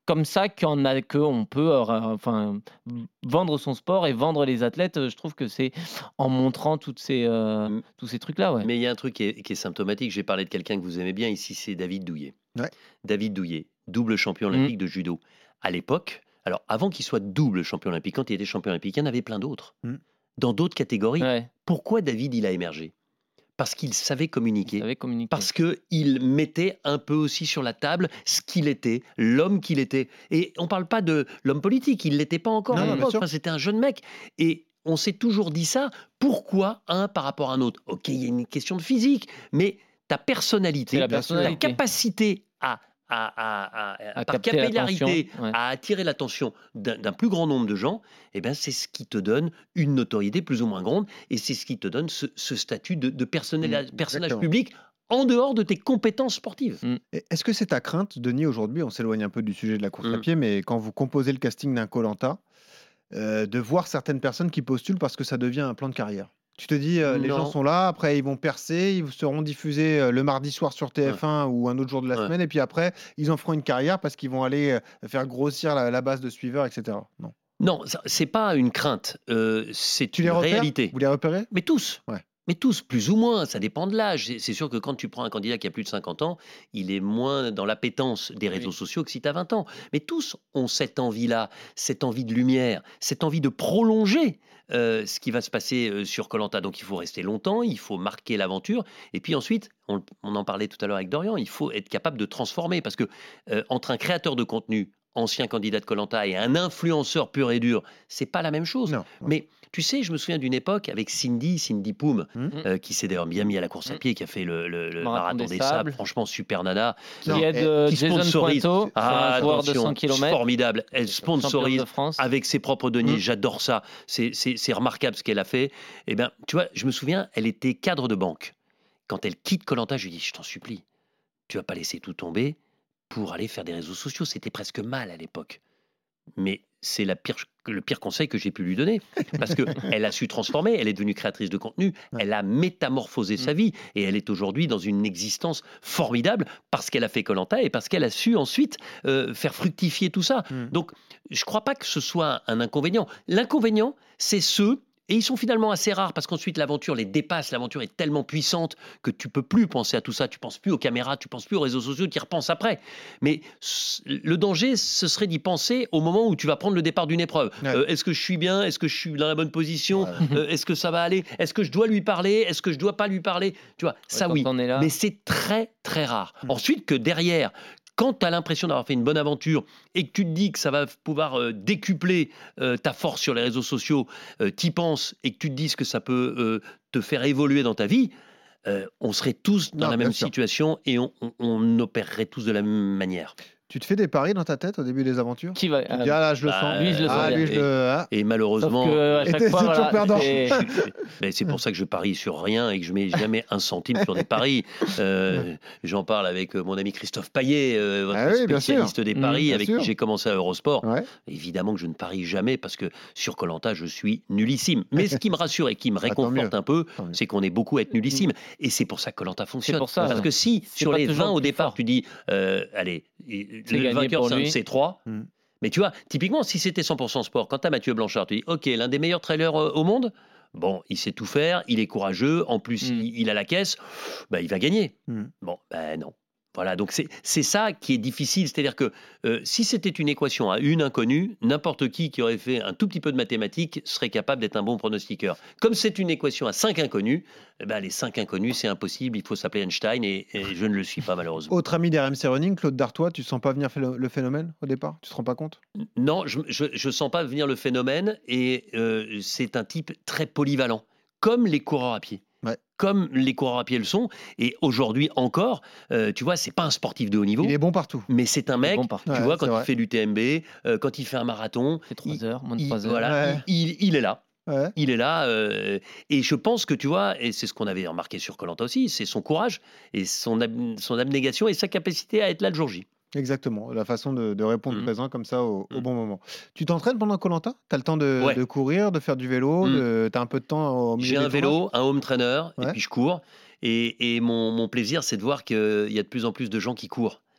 comme ça qu'on a, qu'on peut euh, enfin, vendre son sport et vendre les athlètes. Je trouve que c'est en montrant toutes ces, euh, Mm. tous ces trucs-là. Ouais. Mais il y a un truc qui est, qui est symptomatique. J'ai parlé de quelqu'un que vous aimez bien ici, c'est David Douillet. Ouais. David Douillet, double champion Mm. olympique de judo. À l'époque, alors avant qu'il soit double champion olympique, quand il était champion olympique, il y en avait plein d'autres. Mm. Dans d'autres catégories. Ouais, Pourquoi David, il a émergé? Parce qu'il savait communiquer. vous savez communiquer. Parce qu'il mettait un peu aussi sur la table ce qu'il était, l'homme qu'il était. Et on ne parle pas de l'homme politique, il ne l'était pas encore. Non, à non, l'époque. bien sûr. Enfin, c'était un jeune mec. Et on s'est toujours dit ça. Pourquoi un par rapport à un autre? Ok, il y a une question de physique, mais ta personnalité, C'est la ta personnalité. capacité à, à, à, à, À par capter capillarité, l'attention, ouais. à attirer l'attention d'un d'un plus grand nombre de gens, eh ben, c'est ce qui te donne une notoriété plus ou moins grande et c'est ce qui te donne ce, ce statut de, de personnel- Mm, personnage exactement. public en dehors de tes compétences sportives. Et Est-ce que c'est ta crainte, Denis, aujourd'hui, on s'éloigne un peu du sujet de la course à Mm. pied, mais quand vous composez le casting d'un Koh-Lanta, euh, de voir certaines personnes qui postulent parce que ça devient un plan de carrière? Tu te dis, euh, les Non. gens sont là, après ils vont percer, ils seront diffusés euh, le mardi soir sur T F un ou un autre jour de la Ouais. semaine, et puis après, ils en feront une carrière parce qu'ils vont aller euh, faire grossir la, la base de suiveurs, et cetera. Non. Non, ça- c'est pas une crainte, euh, c'est Tu une les repères? réalité. Vous les repérez? Mais tous. Ouais. Mais tous, plus ou moins, ça dépend de l'âge. C'est- C'est sûr que quand tu prends un candidat qui a plus de cinquante ans, il est moins dans l'appétence des réseaux Oui. sociaux que si tu as vingt ans. Mais tous ont cette envie-là, cette envie de lumière, cette envie de prolonger euh, ce qui va se passer euh, sur Koh Lanta. Donc il faut rester longtemps, il faut marquer l'aventure. Et puis ensuite, on, on en parlait tout à l'heure avec Dorian, il faut être capable de transformer. Parce que euh, entre un créateur de contenu, ancien candidat de Koh Lanta, et un influenceur pur et dur, c'est pas la même chose. Non. Mais tu sais, je me souviens d'une époque avec Cindy, Cindy Poum, Mmh. euh, qui s'est d'ailleurs bien mis à la course à Mmh. pied, qui a fait le, le- le Marathon marathon des des, Sables. sables. Franchement, super nana. Non, Qui aide et- euh, qui Jason sponsorise. Pointeau sur Ah, un coureur de attention, cent kilomètres. formidable. Elle Champion sponsorise de France. avec ses propres deniers. Mmh. J'adore ça. C'est, c'est, c'est remarquable ce qu'elle a fait. Eh bien, tu vois, je me souviens, elle était cadre de banque. Quand elle quitte Koh Lanta, je lui dis, je t'en supplie, tu vas pas laisser tout tomber pour aller faire des réseaux sociaux. C'était presque mal à l'époque. Mais c'est la pire, le pire conseil que j'ai pu lui donner. Parce qu'elle a su transformer, elle est devenue créatrice de contenu, Ouais. elle a métamorphosé sa vie et elle est aujourd'hui dans une existence formidable parce qu'elle a fait Koh Lanta et parce qu'elle a su ensuite euh, faire fructifier tout ça. Mm. Donc, je ne crois pas que ce soit un inconvénient. L'inconvénient, c'est ceux, et ils sont finalement assez rares parce qu'ensuite l'aventure les dépasse, l'aventure est tellement puissante que tu peux plus penser à tout ça, tu penses plus aux caméras, tu penses plus aux réseaux sociaux, tu y repenses après. Mais c- le danger, ce serait d'y penser au moment où tu vas prendre le départ d'une épreuve. Ouais. Euh, est-ce que je suis bien? Est-ce que je suis dans la bonne position? Ouais. Euh, Est-ce que ça va aller? Est-ce que je dois lui parler? Est-ce que je dois pas lui parler? Tu vois, ça quand oui. on est là. Mais c'est très très rare. Mm. Ensuite, que derrière, quand tu as l'impression d'avoir fait une bonne aventure et que tu te dis que ça va pouvoir euh, décupler euh, ta force sur les réseaux sociaux, euh, t'y penses et que tu te dis que ça peut euh, te faire évoluer dans ta vie, euh, on serait tous dans Non, la bien même sûr. situation et on, on- on opérerait tous de la même manière. Tu te fais des paris dans ta tête au début des aventures? Qui va Tu te euh, dis, ah là, je le bah, sens. lui, je le ah, sens lui, bien. je le. ah. Et Sauf malheureusement, que à Et chaque t'es- fois, c'est toujours voilà, perdant. c'est- mais c'est pour ça que je parie sur rien et que je mets jamais un centime sur des paris. Euh, J'en parle avec euh, mon ami Christophe Paillet, euh, votre Ah oui, bien sûr. spécialiste des Mmh, paris, bien avec sûr. qui j'ai commencé à Eurosport. Ouais. Évidemment que je ne parie jamais parce que sur Koh Lanta, je suis nullissime. Mais ce qui me rassure et qui me Ah, tant réconforte mieux. un peu, Tant mieux. c'est qu'on est beaucoup à être nullissime. Et c'est pour ça que Koh Lanta fonctionne. pour ça, Parce ouais. que si C'est sur pas les toujours vingt le au plus départ, fort. tu dis, euh, allez, le gagné vainqueur pour c'est un de lui. ces trois. Mm. Mais tu vois, typiquement, si c'était cent pour cent sport, quand tu as Mathieu Blanchard, tu dis, OK, l'un des meilleurs trailers euh, au monde, bon, il sait tout faire, il est courageux, en plus, Mm. il, il a la caisse, bah, il va gagner. Mm. Bon, ben non. Voilà, donc c'est c'est ça qui est difficile. C'est-à-dire que euh, si c'était une équation à une inconnue, n'importe qui qui aurait fait un tout petit peu de mathématiques serait capable d'être un bon pronostiqueur. Comme c'est une équation à cinq inconnus, eh ben, les cinq inconnus, c'est impossible, il faut s'appeler Einstein et, et je ne le suis pas malheureusement. Autre ami d'R M C Running, Claude Dartois, tu sens pas venir phéno- le phénomène au départ? Tu te rends pas compte? Non, je ne sens pas venir le phénomène et euh, c'est un type très polyvalent, comme les coureurs à pied. Ouais. Comme les coureurs à pied le sont. Et aujourd'hui encore, euh, tu vois, c'est pas un sportif de haut niveau, Il est bon partout. mais c'est un mec, bon partout. tu Ouais, vois, c'est quand vrai. il fait l'U T M B, euh, quand il fait un marathon, C'est trois il- heures, moins de il, trois heures. voilà, Ouais. il, il- il est là. Ouais. Il est là. euh, et je pense que, tu vois, et c'est ce qu'on avait remarqué sur Koh Lanta aussi, c'est son courage et son, ab- son abnégation et sa capacité à être là le jour J. Exactement, la façon de, de répondre Mm. présent comme ça au, au Mm. bon moment. Tu t'entraînes pendant Koh Lanta? Tu as le temps de, Ouais. de courir, de faire du vélo, Mm. de... tu as un peu de temps au milieu J'ai des un tournois? vélo, un home trainer, Ouais. et puis je cours. Et, et mon, mon plaisir, c'est de voir qu'il y a de plus en plus de gens qui courent.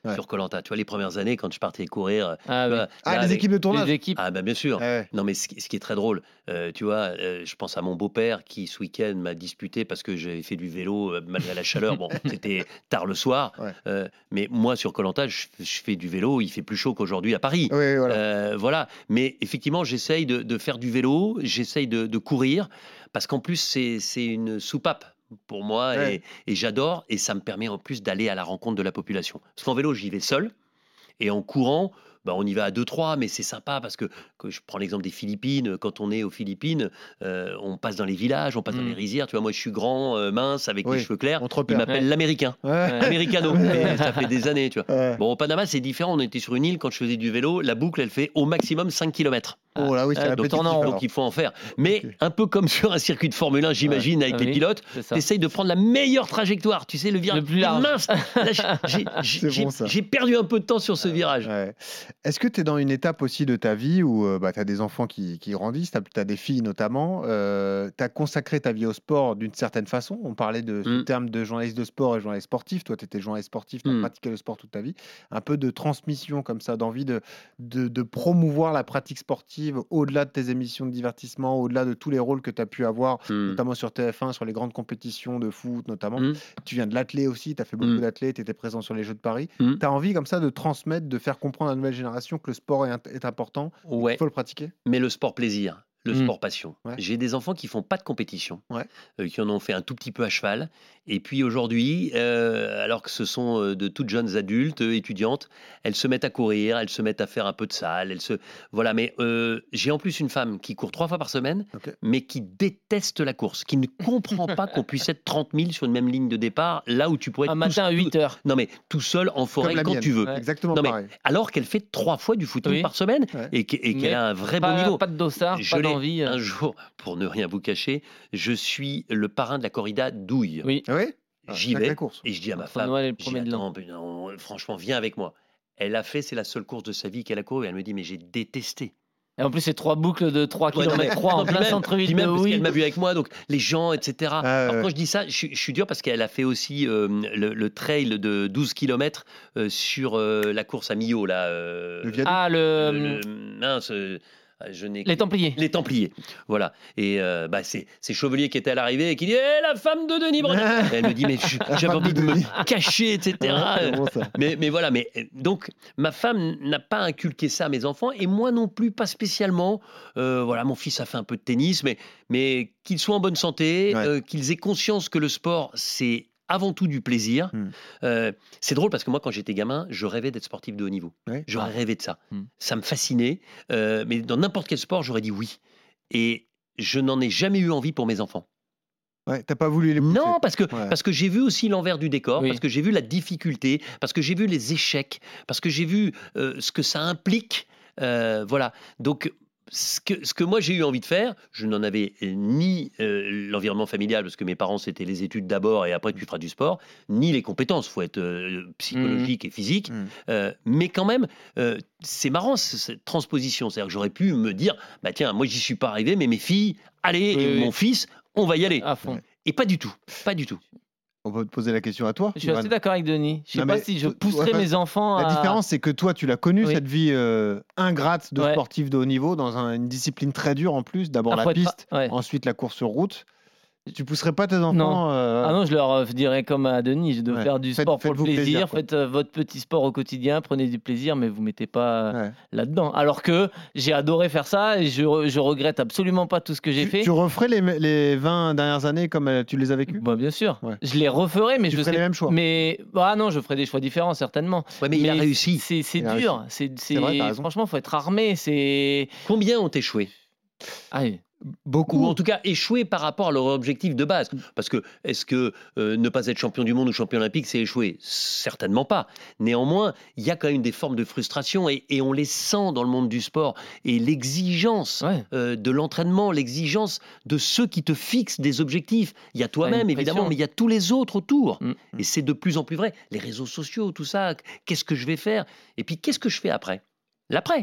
Ouais. sur Koh-Lanta. Tu vois, les premières années, quand je partais courir. Ah, tu oui. vois, Ah, là, les avec- équipes de tournage. Les équipes. Ah, bah, bien sûr. Ouais. Non, mais ce qui, ce qui est très drôle, euh, tu vois, euh, je pense à mon beau-père qui, ce week-end, m'a disputé parce que j'avais fait du vélo euh, malgré la chaleur. Bon, c'était tard le soir. Ouais. euh, mais moi, sur Koh-Lanta, je, je fais du vélo. Il fait plus chaud qu'aujourd'hui à Paris. Oui, voilà. Euh, voilà. Mais effectivement, j'essaye de, de faire du vélo, j'essaye de, de courir, parce qu'en plus, c'est, c'est une soupape pour moi, Ouais. et, et j'adore, et ça me permet en plus d'aller à la rencontre de la population. Parce qu'en vélo, j'y vais seul, et en courant, bah, on y va à deux trois, mais c'est sympa parce que, que je prends l'exemple des Philippines. Quand on est aux Philippines, euh, on passe dans les villages, on passe dans Mm. les rizières. Tu vois, moi, je suis grand, euh, mince, avec Oui, les cheveux clairs. on te Ils repère. m'appellent Ouais. l'Américain. Ouais. Ouais. Americano. Mais ça fait des années, tu vois. Ouais. Bon, au Panama, c'est différent. On était sur une île. Quand je faisais du vélo, la boucle, elle fait au maximum cinq kilomètres. Oh là, oui, c'est Ah, donc répétitif, tournant en rond. alors. Donc, il faut en faire. Mais Ok. un peu comme sur un circuit de Formule un, j'imagine, avec Ah les oui, pilotes, c'est ça. t'essayes de prendre la meilleure trajectoire. Tu sais, le virage Le plus large. mince. Là, j'ai- j'ai- C'est j'ai bon, ça. j'ai perdu un peu de temps sur ce virage. Ouais. Est-ce que tu es dans une étape aussi de ta vie où euh, bah, tu as des enfants qui, qui grandissent, tu as des filles notamment, euh, tu as consacré ta vie au sport d'une certaine façon. On parlait de ce Mm. terme de journaliste de sport et journaliste sportif. Toi, tu étais journaliste sportif, tu as Mm. pratiqué le sport toute ta vie. Un peu de transmission comme ça, d'envie de, de, de promouvoir la pratique sportive au-delà de tes émissions de divertissement, au-delà de tous les rôles que tu as pu avoir, Mm. notamment sur T F un, sur les grandes compétitions de foot notamment. Mm. Tu viens de l'athlé aussi, tu as fait beaucoup Mm. d'athlé, tu étais présent sur les Jeux de Paris. Mm. Tu as envie comme ça de transmettre, de faire comprendre à la nouvelle génération que le sport est, int- est important, et Ouais. qu'il faut le pratiquer. Mais le sport plaisir, le Mm. sport passion. Ouais. J'ai des enfants qui font pas de compétition, Ouais. euh, qui en ont fait un tout petit peu à cheval. Et puis aujourd'hui, euh, alors que ce sont euh, de toutes jeunes adultes, euh, étudiantes, elles se mettent à courir, elles se mettent à faire un peu de salle. Elles se... Voilà, mais euh, j'ai en plus une femme qui court trois fois par semaine, Ok. mais qui déteste la course, qui ne comprend pas qu'on puisse être trente mille sur une même ligne de départ, là où tu pourrais être Un tout- matin à tout- huit heures. Non mais tout seul en forêt Comme la quand mienne. tu veux. Ouais. Exactement Non, mais pareil. alors qu'elle fait trois fois du footing Oui. par semaine Ouais. et qu'e- et qu'elle Mais a un vrai bon Pas, niveau. pas de dossard, Je pas l'ai d'envie. euh. un jour, pour ne rien vous cacher, je suis le parrain de la corrida Douille. Oui. Ah oui Ah, J'y sacrée vais course. et je dis à ma Entre femme, Noël et le je dis, premier de l'an. attends, ben non, franchement, viens avec moi. Elle a fait, c'est la seule course de sa vie qu'elle a couru. Elle me dit, mais j'ai détesté. Et en plus, c'est trois boucles de trois Ouais, non, mais- kilomètres trois non, en puis plein même- centre-ville puis de même parce Houille. qu'elle m'a vu avec moi, donc les gens, et cetera. Ah, Alors ouais. quand je dis ça, je, suis- je suis dur parce qu'elle a fait aussi euh, le, le trail de douze kilomètres euh, sur euh, la course à Millau, là. euh, Le viaduc. Ah, le, le- le- mince, euh, je n'ai les Templiers. Les Templiers, voilà. Et euh, bah, c'est c'est Chevalier qui était à l'arrivée et qui dit Eh, la femme de Denis Brognard Et elle me dit mais je- La j'avais femme de envie de Denis. me cacher, et cetera. Ouais, c'est bon, ça. mais, mais voilà, mais euh, donc ma femme n'a pas inculqué ça à mes enfants et moi non plus, pas spécialement. Euh, voilà, mon fils a fait un peu de tennis, mais, mais qu'ils soient en bonne santé, Ouais. euh, qu'ils aient conscience que le sport, c'est avant tout du plaisir. Hmm. Euh, c'est drôle parce que moi, quand j'étais gamin, je rêvais d'être sportif de haut niveau. Ouais. J'aurais Ah. rêvé de ça. Hmm. Ça me fascinait. euh, mais dans n'importe quel sport, j'aurais dit oui. Et je n'en ai jamais eu envie pour mes enfants. Ouais, t'as pas voulu les pousser. Non, parce que, Ouais. parce que j'ai vu aussi l'envers du décor, Oui. parce que j'ai vu la difficulté, parce que j'ai vu les échecs, parce que j'ai vu euh, ce que ça implique. euh, voilà. Donc, ce que, ce que moi j'ai eu envie de faire, je n'en avais ni euh, l'environnement familial, parce que mes parents c'était les études d'abord et après tu feras du sport, ni les compétences, il faut être euh, psychologique et physique. Mmh. Euh, mais quand même, euh, c'est marrant c- cette transposition. C'est-à-dire que j'aurais pu me dire, bah tiens, moi j'y suis pas arrivé, mais mes filles, allez, Oui, et oui. mon fils, on va y aller. À fond. Ouais. Et pas du tout, pas du tout. On peut te poser la question à toi. Je suis Johan. assez d'accord avec Denis. Je sais Non, pas mais si je toi- pousserais toi, mes enfants La à. différence, c'est que toi, tu l'as connu, Oui. cette vie euh, ingrate de Ouais. sportif de haut niveau, dans un- une discipline très dure en plus. D'abord Ah, la faut être pas- piste, ouais. ensuite la course sur route. Tu pousserais pas tes enfants Non. euh, Ah non, je leur euh, dirais comme à Denis, de Ouais. faire du Faites- sport pour le faites-vous plaisir, plaisir, quoi. faites euh, votre petit sport au quotidien, prenez du plaisir, mais vous mettez pas ouais. là-dedans. Alors que j'ai adoré faire ça et je, re- je regrette absolument pas tout ce que j'ai tu, fait. tu referais les, les vingt dernières années comme euh, tu les as vécues Bah, bien sûr, Ouais. je les referai, mais Tu je ferais sais. les mêmes choix. Mais ah non, je ferai des choix différents certainement. Ouais, mais, il a réussi. C'est c'est Il a dur, c'est c'est- vrai, t'as raison. franchement, faut être armé. C'est Combien ont échoué ah, oui. Beaucoup. Ou en tout cas échoué par rapport à leur objectif de base. Parce que est-ce que euh, ne pas être champion du monde ou champion olympique, c'est échouer? Certainement pas. Néanmoins, il y a quand même des formes de frustration et, et on les sent dans le monde du sport. Et l'exigence Ouais. euh, de l'entraînement, l'exigence de ceux qui te fixent des objectifs. Il y a toi-même, une évidemment, pression. mais il y a tous les autres autour. Mm. Et c'est de plus en plus vrai. Les réseaux sociaux, tout ça, qu'est-ce que je vais faire? Et puis, qu'est-ce que je fais après? L'après.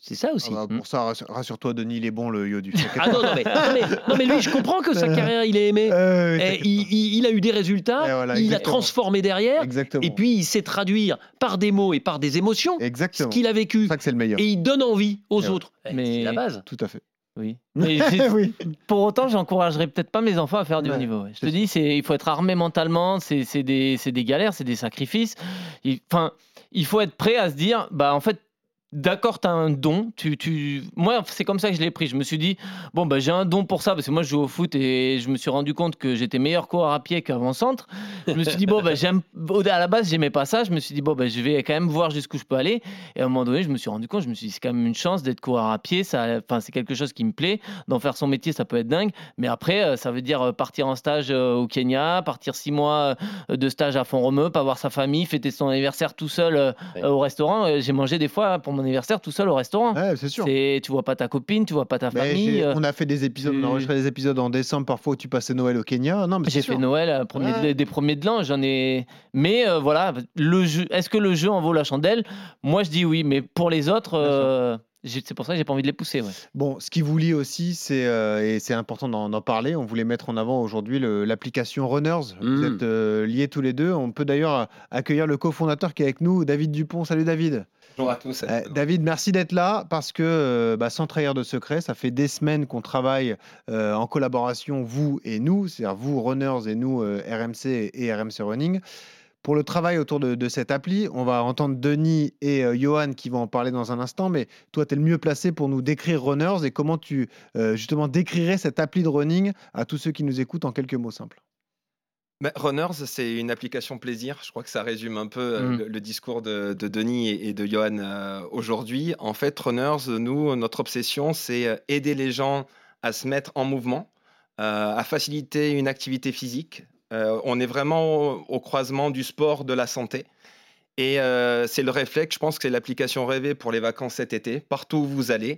C'est ça aussi. Ah bah, pour ça, rassure- rassure-toi, Denis, il est bon, le Yodu. Ah non, non, mais, non, mais, non, mais lui, je comprends que sa carrière, il est aimé. Euh, Et il, il- il a eu des résultats, Et voilà, il a exactement. transformé derrière, Exactement. et puis il sait traduire par des mots et par des émotions Exactement. ce qu'il a vécu. C'est ça que c'est le meilleur. Et il donne envie aux Et autres. Eh, Mais- C'est la base. Tout à fait. Oui. Mais j'ai- oui. pour autant, j'encouragerais peut-être pas mes enfants à faire du Ouais, haut niveau. ouais. Je te c'est dis, c'est, il faut être armé mentalement, c'est, c'est, des, c'est des galères, c'est des sacrifices. Il- Enfin, il faut être prêt à se dire, bah en fait, d'accord, tu as un don. Tu, tu... Moi, c'est comme ça que je l'ai pris. Je me suis dit, bon, bah, j'ai un don pour ça, parce que moi, je joue au foot et je me suis rendu compte que j'étais meilleur coureur à pied qu'avant-centre. Je me suis dit, bon, bah, j'aime... à la base, j'aimais pas ça. Je me suis dit, bon, bah, je vais quand même voir jusqu'où je peux aller. Et à un moment donné, je me suis rendu compte, je me suis dit, c'est quand même une chance d'être coureur à pied. Ça... Enfin, c'est quelque chose qui me plaît. D'en faire son métier, ça peut être dingue. Mais après, euh, ça veut dire euh, partir en stage euh, au Kenya, partir six mois euh, de stage à Font-Romeu, pas voir sa famille, fêter son anniversaire tout seul euh, Ouais. euh, au restaurant. Euh, J'ai mangé des fois pour mon anniversaire tout seul au restaurant. Ouais, c'est sûr. C'est, tu vois pas ta copine, tu vois pas ta Mais famille. j'ai- euh, on a fait des épisodes, on a tu- enregistré des épisodes en décembre parfois où tu passais Noël au Kenya. Non, mais c'est J'ai sûr. fait Noël, euh, premier Ouais. de- des premiers de l'an, j'en ai. Mais euh, voilà, le jeu. Est-ce que le jeu en vaut la chandelle? Moi, je dis oui, mais pour les autres, euh, j'ai- c'est pour ça que j'ai pas envie de les pousser. Ouais. Bon, ce qui vous lie aussi, c'est euh, et c'est important d'en d'en parler. On voulait mettre en avant aujourd'hui le- l'application Runners. Vous Mm. êtes euh, liés tous les deux. On peut d'ailleurs accueillir le cofondateur qui est avec nous, David Dupont. Salut David. Bonjour à tous. Euh, David, merci d'être là parce que, euh, bah, sans trahir de secret, ça fait des semaines qu'on travaille euh, en collaboration, vous et nous, c'est-à-dire vous, Runners, et nous, euh, R M C et R M C Running. Pour le travail autour de, de cette appli, on va entendre Denis et euh, Johan qui vont en parler dans un instant, mais toi, tu es le mieux placé pour nous décrire Runners et comment tu, euh, justement, décrirais cette appli de running à tous ceux qui nous écoutent en quelques mots simples. Bah, Runners, c'est une application plaisir. Je crois que ça résume un peu euh, Mm. le, le discours de, de Denis et, et de Johan euh, aujourd'hui. En fait, Runners, nous, notre obsession, c'est euh, aider les gens à se mettre en mouvement, euh, à faciliter une activité physique. Euh, on est vraiment au, au croisement du sport, de la santé. Et euh, c'est le réflexe, je pense que c'est l'application rêvée pour les vacances cet été. Partout où vous allez,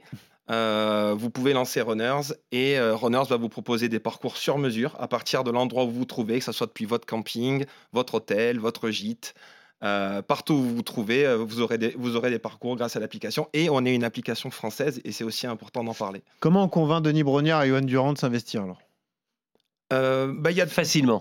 euh, vous pouvez lancer Runners et euh, Runners va vous proposer des parcours sur mesure à partir de l'endroit où vous vous trouvez, que ce soit depuis votre camping, votre hôtel, votre gîte. Euh, partout où vous vous trouvez, euh, vous aurez, des, vous aurez des parcours grâce à l'application. Et on est une application française et c'est aussi important d'en parler. Comment on convainc Denis Brognard et Johan Durand de s'investir alors? Euh, bah, il y a Facilement.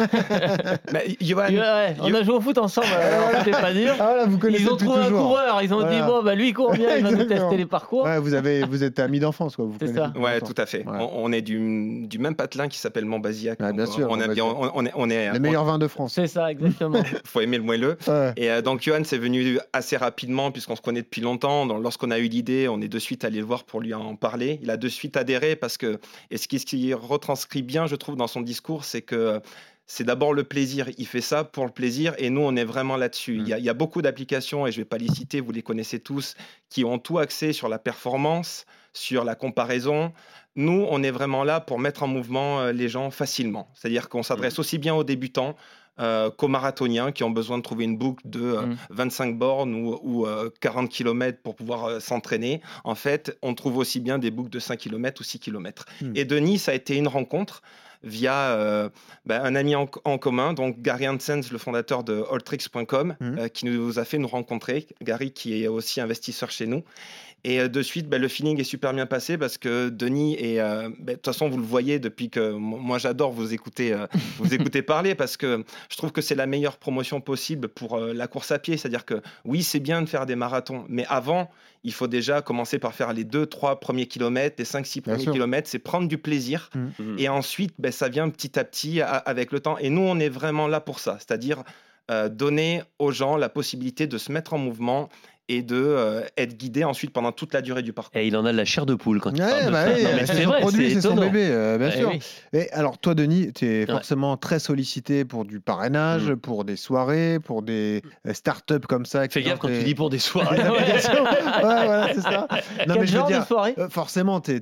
bah, Johan, Ouais, ouais, on Yo- a joué au foot ensemble, alors c'était pas dur. Ah, là, vous connaissez Ils ont depuis trouvé un toujours. coureur, ils ont Voilà. dit bon, bah lui il court bien, il va nous Exactement. tester les parcours. Ouais, vous, avez, vous êtes amis d'enfance, quoi. Vous C'est connaissez ça. depuis Ouais, longtemps. tout à fait. Ouais. On, on est du, du même patelin qui s'appelle Montbazillac. Ouais, bien Donc, sûr, On, aime bien- Montbazillac. on, on est, on est, Les meilleurs vins de France. C'est ça, exactement. faut aimer le moelleux. Ouais. Et euh, donc, Johan, c'est venu assez rapidement, puisqu'on se connaît depuis longtemps. Donc, lorsqu'on a eu l'idée, on est de suite allé le voir pour lui en parler. Il a de suite adhéré parce que, et ce qui, ce qui retranscrit bien, je trouve, dans son discours, c'est que c'est d'abord le plaisir. Il fait ça pour le plaisir et nous, on est vraiment là-dessus. Mm. Il y a, il y a beaucoup d'applications, et je ne vais pas les citer, vous les connaissez tous, qui ont tout axé sur la performance, sur la comparaison. Nous, on est vraiment là pour mettre en mouvement euh, les gens facilement. C'est-à-dire qu'on s'adresse aussi bien aux débutants euh, qu'aux marathoniens qui ont besoin de trouver une boucle de euh, Mm. vingt-cinq bornes ou, ou, euh, quarante kilomètres pour pouvoir euh, s'entraîner. En fait, on trouve aussi bien des boucles de cinq kilomètres ou six kilomètres. Mm. Et Denis, ça a été une rencontre via euh, bah, un ami en, en commun, donc Gary Hansens, le fondateur de alltricks point com, Mhm. euh, qui nous a fait nous rencontrer. Gary, qui est aussi investisseur chez nous. Et euh, de suite, bah, le feeling est super bien passé parce que Denis, et euh, bah, de toute façon, vous le voyez depuis que m- moi j'adore vous écouter, euh, vous écouter parler parce que je trouve que c'est la meilleure promotion possible pour euh, la course à pied. C'est-à-dire que oui, c'est bien de faire des marathons, mais avant, il faut déjà commencer par faire les deux, trois premiers kilomètres, les cinq, six Bien premiers sûr. kilomètres, c'est prendre du plaisir. Mhm. Et ensuite, ben, ça vient petit à petit a- avec le temps. Et nous, on est vraiment là pour ça, c'est-à-dire euh, donner aux gens la possibilité de se mettre en mouvement et de euh, être guidés ensuite pendant toute la durée du parcours. Et il en a de la chair de poule quand il Ouais, parle de bah ça. oui, Non, mais c'est c'est son vrai, produit, c'est c'est son étonnant. bébé, euh, bien Eh sûr. oui. Et alors, toi, Denis, tu es Ouais. forcément très sollicité pour du parrainage, Mm. pour des soirées, pour des euh, startups comme ça. qui Fais gaffe lancent quand des- tu dis pour des soirées. des applications. Ouais, voilà, c'est ça. Non, Quel mais je veux genre dire, de soirée? euh, forcément, tu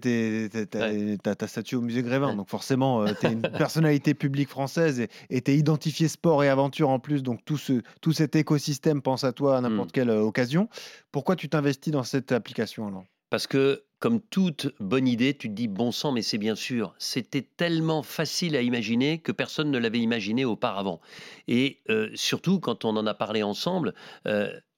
as ta statue au musée Grévin, Ouais. donc forcément, tu es une personnalité publique française et tu es identifié sport et aventure en plus, donc tout, ce, tout cet écosystème pense à toi à n'importe Mm. quelle euh, occasion. Pourquoi tu t'investis dans cette application alors? Parce que, comme toute bonne idée, tu te dis bon sang, mais c'est bien sûr. C'était tellement facile à imaginer que personne ne l'avait imaginé auparavant. Et euh, surtout, quand on en a parlé ensemble, euh,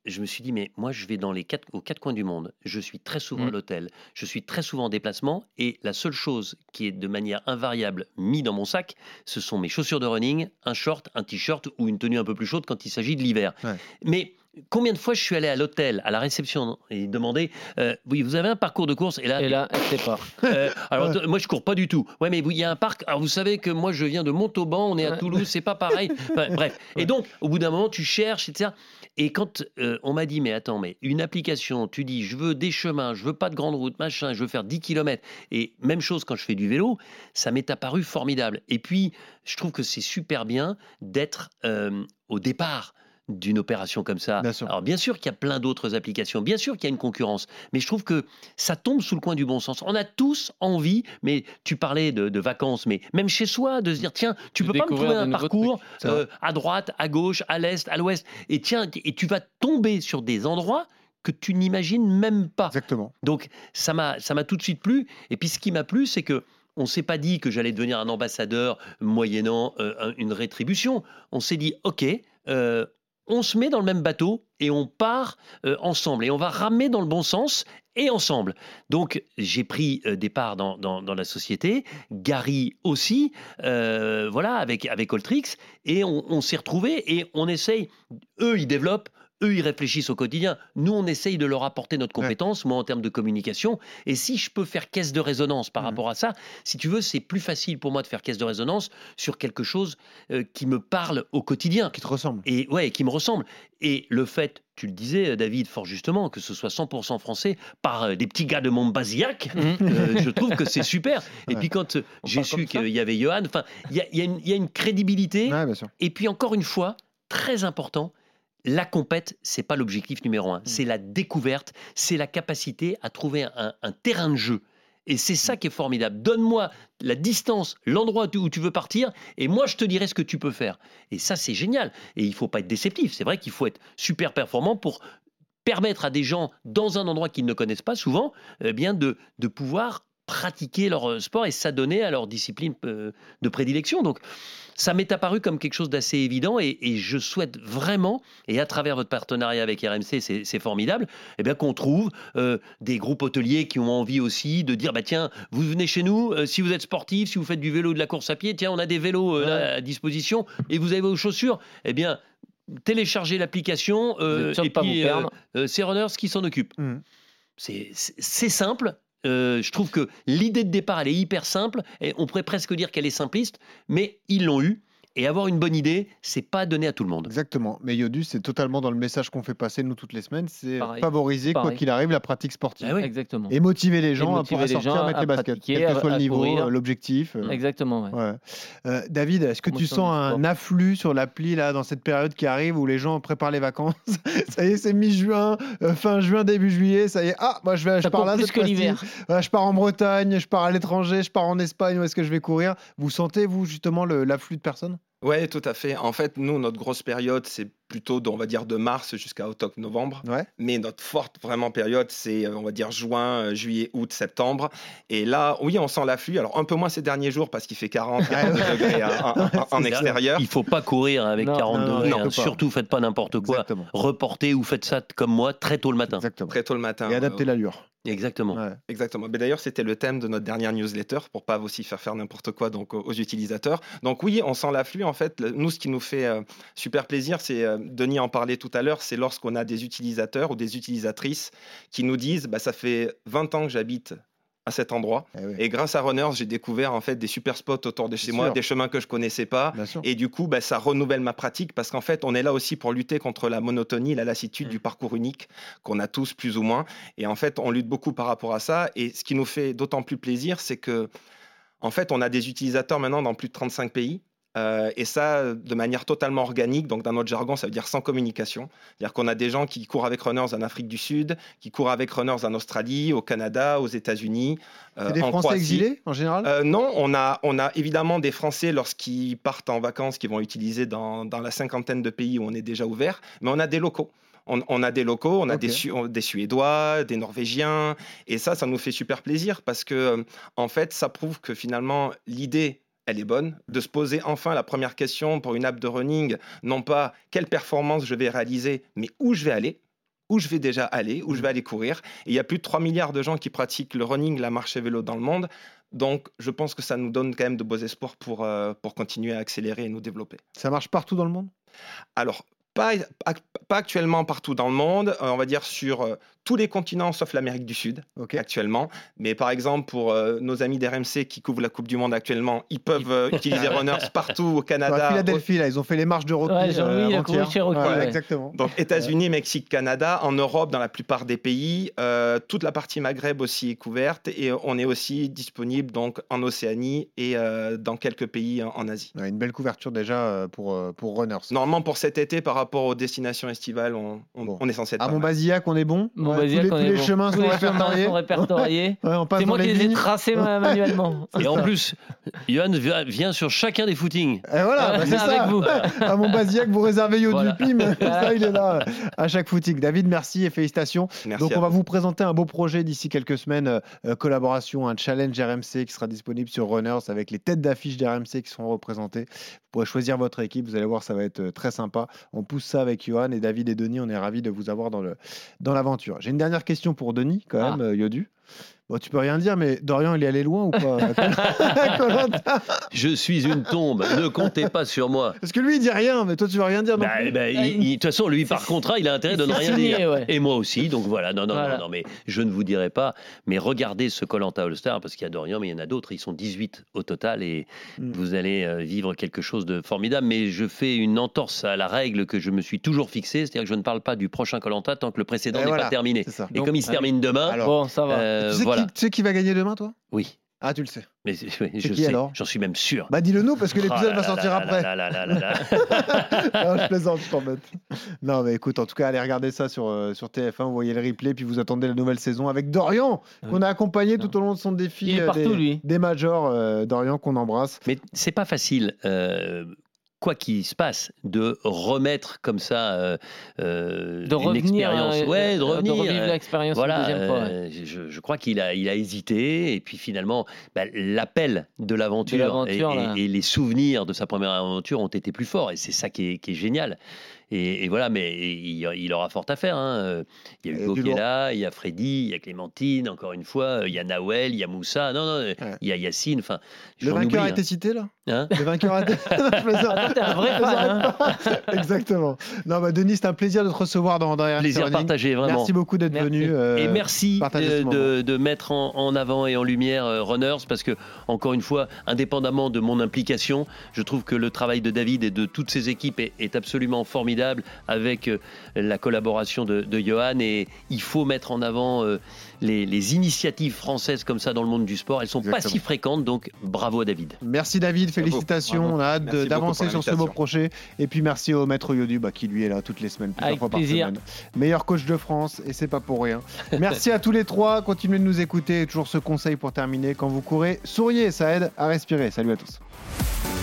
je me suis dit, mais moi, je vais dans les quatre, aux quatre coins du monde. Je suis très souvent Mm. à l'hôtel. Je suis très souvent en déplacement. Et la seule chose qui est de manière invariable mise dans mon sac, ce sont mes chaussures de running, un short, un t-shirt ou une tenue un peu plus chaude quand il s'agit de l'hiver. Ouais. Mais combien de fois je suis allé à l'hôtel, à la réception, et demandé, euh, oui, vous avez un parcours de course? Et là, Et là, elle sait pas. euh, alors, t- moi, je cours pas du tout. Ouais, mais vous- il y a un parc. Alors, vous savez que moi, je viens de Montauban, on est à Ouais. Toulouse, c'est pas pareil. Enfin, bref. Et donc, au bout d'un moment, tu cherches, et cetera. Et quand euh, on m'a dit, mais attends, mais une application, tu dis, je veux des chemins, je veux pas de grande route, machin, je veux faire dix kilomètres. Et même chose quand je fais du vélo, ça m'est apparu formidable. Et puis, je trouve que c'est super bien d'être euh, au départ d'une opération comme ça. Bien sûr. Alors bien sûr qu'il y a plein d'autres applications, bien sûr qu'il y a une concurrence, mais je trouve que ça tombe sous le coin du bon sens. On a tous envie, mais tu parlais de, de vacances, mais même chez soi, de se dire, tiens, tu De peux pas me découvrir trouver de un nouveaux parcours trucs. C'est euh, à droite, à gauche, à l'est, à l'ouest, et tiens, et tu vas tomber sur des endroits que tu n'imagines même pas. Exactement. Donc ça m'a ça m'a tout de suite plu. Et puis ce qui m'a plu, c'est que on s'est pas dit que j'allais devenir un ambassadeur moyennant euh, un- une rétribution. On s'est dit, ok, euh, on se met dans le même bateau et on part euh, ensemble et on va ramer dans le bon sens et ensemble. Donc j'ai pris euh, des parts dans, dans, dans la société, Gary aussi, euh, voilà, avec, avec Oltrix, et on, on s'est retrouvés et on essaye, eux ils développent, eux, ils réfléchissent au quotidien. Nous, on essaye de leur apporter notre compétence, moi, en termes de communication. Et si je peux faire caisse de résonance par Mhm. rapport à ça, si tu veux, c'est plus facile pour moi de faire caisse de résonance sur quelque chose euh, qui me parle au quotidien. Qui te ressemble. Et ouais, qui me ressemble. Et le fait, tu le disais, David, fort justement, que ce soit cent pour cent français par euh, des petits gars de Montbazillac, euh, je trouve que c'est super. Et Ouais. puis quand euh, On j'ai parle su comme ça qu'il y avait Johan, enfin, il y a, il y a une- il y a une crédibilité. Ouais, bien sûr. Et puis encore une fois, très important, la compète, c'est pas l'objectif numéro un. C'est la découverte, c'est la capacité à trouver un, un terrain de jeu. Et c'est ça qui est formidable. Donne-moi la distance, l'endroit où tu veux partir, et moi je te dirai ce que tu peux faire. Et ça, c'est génial. Et il faut pas être déceptif. C'est vrai qu'il faut être super performant pour permettre à des gens dans un endroit qu'ils ne connaissent pas souvent, eh bien de, de pouvoir pratiquer leur euh, sport et s'adonner à leur discipline euh, de prédilection. Donc, ça m'est apparu comme quelque chose d'assez évident et, et je souhaite vraiment, et à travers votre partenariat avec R M C, c'est, c'est formidable, eh bien qu'on trouve euh, des groupes hôteliers qui ont envie aussi de dire, bah tiens, vous venez chez nous, euh, si vous êtes sportif, si vous faites du vélo, de la course à pied, tiens, on a des vélos euh, là, à disposition et vous avez vos chaussures, eh bien, téléchargez l'application Vous euh, êtes sûr de et pas puis vous perdre. euh, euh, c'est Runners qui s'en occupe. Mhm. C'est, c'est, c'est simple. Euh, je trouve que l'idée de départ, elle est hyper simple. Et on pourrait presque dire qu'elle est simpliste, mais ils l'ont eu. Et avoir une bonne idée, c'est pas donné à tout le monde. Exactement. Mais Yodus, c'est totalement dans le message qu'on fait passer, nous, toutes les semaines. C'est Pareil. favoriser, quoi Pareil. qu'il arrive, la pratique sportive. Ah oui. Exactement. Et motiver les gens motiver à les sortir, gens mettre à les baskets. pratiquer, Quel que à- soit le à niveau, courir. euh, l'objectif. euh, Exactement, ouais. Ouais. Euh, David, est-ce que tu Promotion sens du un sport. afflux sur l'appli là dans cette période qui arrive où les gens préparent les vacances? Ça y est, c'est mi-juin, euh, fin juin, début juillet. Ça y est, ah, moi je vais, je Ça pars court là plus cette que fois-ci. l'hiver. Ouais, je pars en Bretagne, je pars à l'étranger, je pars en Espagne. Où est-ce que je vais courir? Vous sentez vous justement le- l'afflux de personnes? Oui, tout à fait. En fait, nous, notre grosse période, c'est plutôt, de- on va dire, de mars jusqu'à octobre-novembre. Ouais. Mais notre forte vraiment période, c'est, euh, on va dire, juin, euh, juillet, août, septembre. Et là, oui, on sent l'afflux. Alors, un peu moins ces derniers jours parce qu'il fait quarante, quarante degrés hein, en, en- en C'est extérieur. Il faut pas courir avec Non, quarante non, non, degrés. non, hein. faut pas. Surtout, faites pas n'importe quoi. Exactement. Reportez ou faites ça comme moi très tôt le matin. Exactement. Très tôt le matin. Et adapter Euh, l'allure. Exactement. Ouais. Exactement. Mais d'ailleurs, c'était le thème de notre dernière newsletter pour pas aussi faire faire n'importe quoi donc aux, aux utilisateurs. Donc oui, on sent l'afflux. En fait, le- nous, ce qui nous fait euh, super plaisir, c'est euh, Denis en parlait tout à l'heure, c'est lorsqu'on a des utilisateurs ou des utilisatrices qui nous disent, bah, ça fait vingt ans que j'habite à cet endroit. Eh oui. Et grâce à Runners, j'ai découvert en fait des super spots autour de chez Bien moi, sûr. des chemins que je connaissais pas. Bien sûr. Et du coup, bah, ça renouvelle ma pratique parce qu'en fait, on est là aussi pour lutter contre la monotonie, la lassitude Mm. du parcours unique qu'on a tous plus ou moins. Et en fait, on lutte beaucoup par rapport à ça. Et ce qui nous fait d'autant plus plaisir, c'est que en fait, on a des utilisateurs maintenant dans plus de trente-cinq pays. Euh, et ça, de manière totalement organique. Donc, dans notre jargon, ça veut dire sans communication. C'est-à-dire qu'on a des gens qui courent avec Runners en Afrique du Sud, qui courent avec Runners en Australie, au Canada, aux États-Unis, euh, C'est des en Français Croatie. exilés en général? Euh, non, on a, on a évidemment des Français lorsqu'ils partent en vacances qui vont utiliser dans, dans la cinquantaine de pays où on est déjà ouvert, mais on a des locaux. On, on a des locaux, on a Ok. des, Su- des Suédois, des Norvégiens, et ça, ça nous fait super plaisir parce que, euh, en fait, ça prouve que finalement, l'idée, elle est bonne, de se poser enfin la première question pour une app de running, non pas quelle performance je vais réaliser, mais où je vais aller. où je vais déjà aller, où je vais aller courir. Et il y a plus de trois milliards de gens qui pratiquent le running, la marche à vélo dans le monde. Donc, je pense que ça nous donne quand même de beaux espoirs pour, euh, pour continuer à accélérer et nous développer. Ça marche partout dans le monde ? Alors, pas, pas actuellement partout dans le monde, euh, on va dire sur euh, tous les continents sauf l'Amérique du Sud, okay. actuellement. Mais par exemple, pour euh, nos amis d'R M C qui couvrent la Coupe du Monde actuellement, ils peuvent euh, utiliser Runners partout au Canada. À Philadelphie, là, ils ont fait les marches de rugby. Ouais, Jean-Louis, euh, il a chez Rocky, ouais, ouais. Exactement. Donc, États-Unis, Mexique, Canada, en Europe, dans la plupart des pays, euh, toute la partie Maghreb aussi est couverte et on est aussi disponible donc en Océanie et euh, dans quelques pays en, en Asie. Ouais, une belle couverture déjà pour, pour Runners. Normalement, pour cet été, par rapport aux destinations estivales, on, on, bon. on est censé être. À pas Montbazillac, on est bon. Montbazillac, ouais, tous les, on tous est les bon. chemins tous sont les répertoriés. chemins sont répertoriés. Ouais, on passe c'est moi qui les ai lignes. tracés manuellement. Et en plus, Johan vient sur chacun des footings. Et voilà, Ouais, bah, c'est avec ça. vous. À Montbazillac, vous réservez Yo Voilà. du P I M. Ça, il est là à chaque footing. David, merci et félicitations. Merci Donc, à on va vous. vous présenter un beau projet d'ici quelques semaines. Euh, collaboration, un challenge R M C qui sera disponible sur Runners avec les têtes d'affiche d'R M C qui seront représentées. Vous pourrez choisir votre équipe. Vous allez voir, ça va être très sympa. On pousse ça avec Johan et David et Denis. On est ravis de vous avoir dans, le, dans l'aventure. J'ai une dernière question pour Denis, quand Ah. même, euh, Yodu. Bon, tu peux rien dire, mais Dorian, il est allé loin ou pas Koh-Lanta. Je suis une tombe, ne comptez pas sur moi. Parce que lui, il dit rien, mais toi, tu veux rien dire non Bah, plus. bah, il- il- De toute façon, lui, par contrat, il a intérêt de ne c'est rien signé, dire. ouais. Et moi aussi, donc voilà. Non, non, Voilà. non, non, mais je ne vous dirai pas. Mais regardez ce Koh-Lanta All-Star, parce qu'il y a Dorian, mais il y en a d'autres. Ils sont dix-huit au total et Mm. vous allez euh, vivre quelque chose de formidable. Mais je fais une entorse à la règle que je me suis toujours fixée, c'est-à-dire que je ne parle pas du prochain Koh-Lanta tant que le précédent Et n'est voilà, pas terminé. c'est ça. Et Donc, comme il se ah oui. termine demain, Alors, Bon, ça va. euh, tu sais, voilà. qui, tu sais qui va gagner demain, toi Oui. Ah, tu le sais. Mais c'est- oui, je qui, sais, alors j'en suis même sûr. Bah, dis-le nous, parce que l'épisode Ah va là sortir là après. là là là là là. Non, je plaisante, je t'embête. Non, mais écoute, en tout cas, allez regarder ça sur, euh, sur T F un, vous voyez le replay, puis vous attendez la nouvelle saison avec Dorian, qu'on a accompagné tout au long de son défi Il est euh, partout, des, lui. des majors. euh, Dorian, qu'on embrasse. Mais c'est pas facile, euh, quoi qu'il se passe, de remettre comme ça euh, euh, De une revenir, expérience. euh, Ouais, de de revenir. revivre euh, l'expérience Voilà, une deuxième fois. ouais. euh, je, je crois qu'il a, il a hésité, et puis finalement, bah, l'appel de l'aventure, De l'aventure, et, là. et- et les souvenirs de sa première aventure ont été plus forts, et c'est ça qui est, qui est génial. Et, et voilà, mais il, il aura fort à faire. hein. Il y a Il y a Hugo du qui est lourd. là, il y a Freddy, il y a Clémentine, encore une fois, il y a Nawel, il y a Moussa, non, non, il y a Yacine, enfin, Le j'en vainqueur oublie, a été cité, là hein. Hein Le vainqueur a été. Non, je plaisante. Ah, toi, t'es un vrai fan. hein. Exactement. Non, bah, Denis, c'est un plaisir de te recevoir dans, dans R M C Plaisir Running. partagé, vraiment. Merci beaucoup d'être Merci. venu. euh, Et merci partager ce euh, moment. de, de mettre en, en avant et en lumière euh, Runners, parce que, encore une fois, indépendamment de mon implication, je trouve que le travail de David et de toutes ses équipes est, est absolument formidable, avec euh, la collaboration de, de Johan, et il faut mettre en avant euh, les, les initiatives françaises comme ça dans le monde du sport. Elles sont Exactement. pas si fréquentes, donc bravo à David. Merci David, félicitations. Bravo. On a hâte Merci de- beaucoup d'avancer pour sur ce beau l'invitation. projet. Et puis merci au maître Yodu bah, qui lui est là toutes les semaines, plusieurs Avec fois par plaisir. semaine. Meilleur coach de France et c'est pas pour rien. Merci à tous les trois. Continuez de nous écouter. Et toujours ce conseil pour terminer. Quand vous courez, souriez, ça aide à respirer. Salut à tous.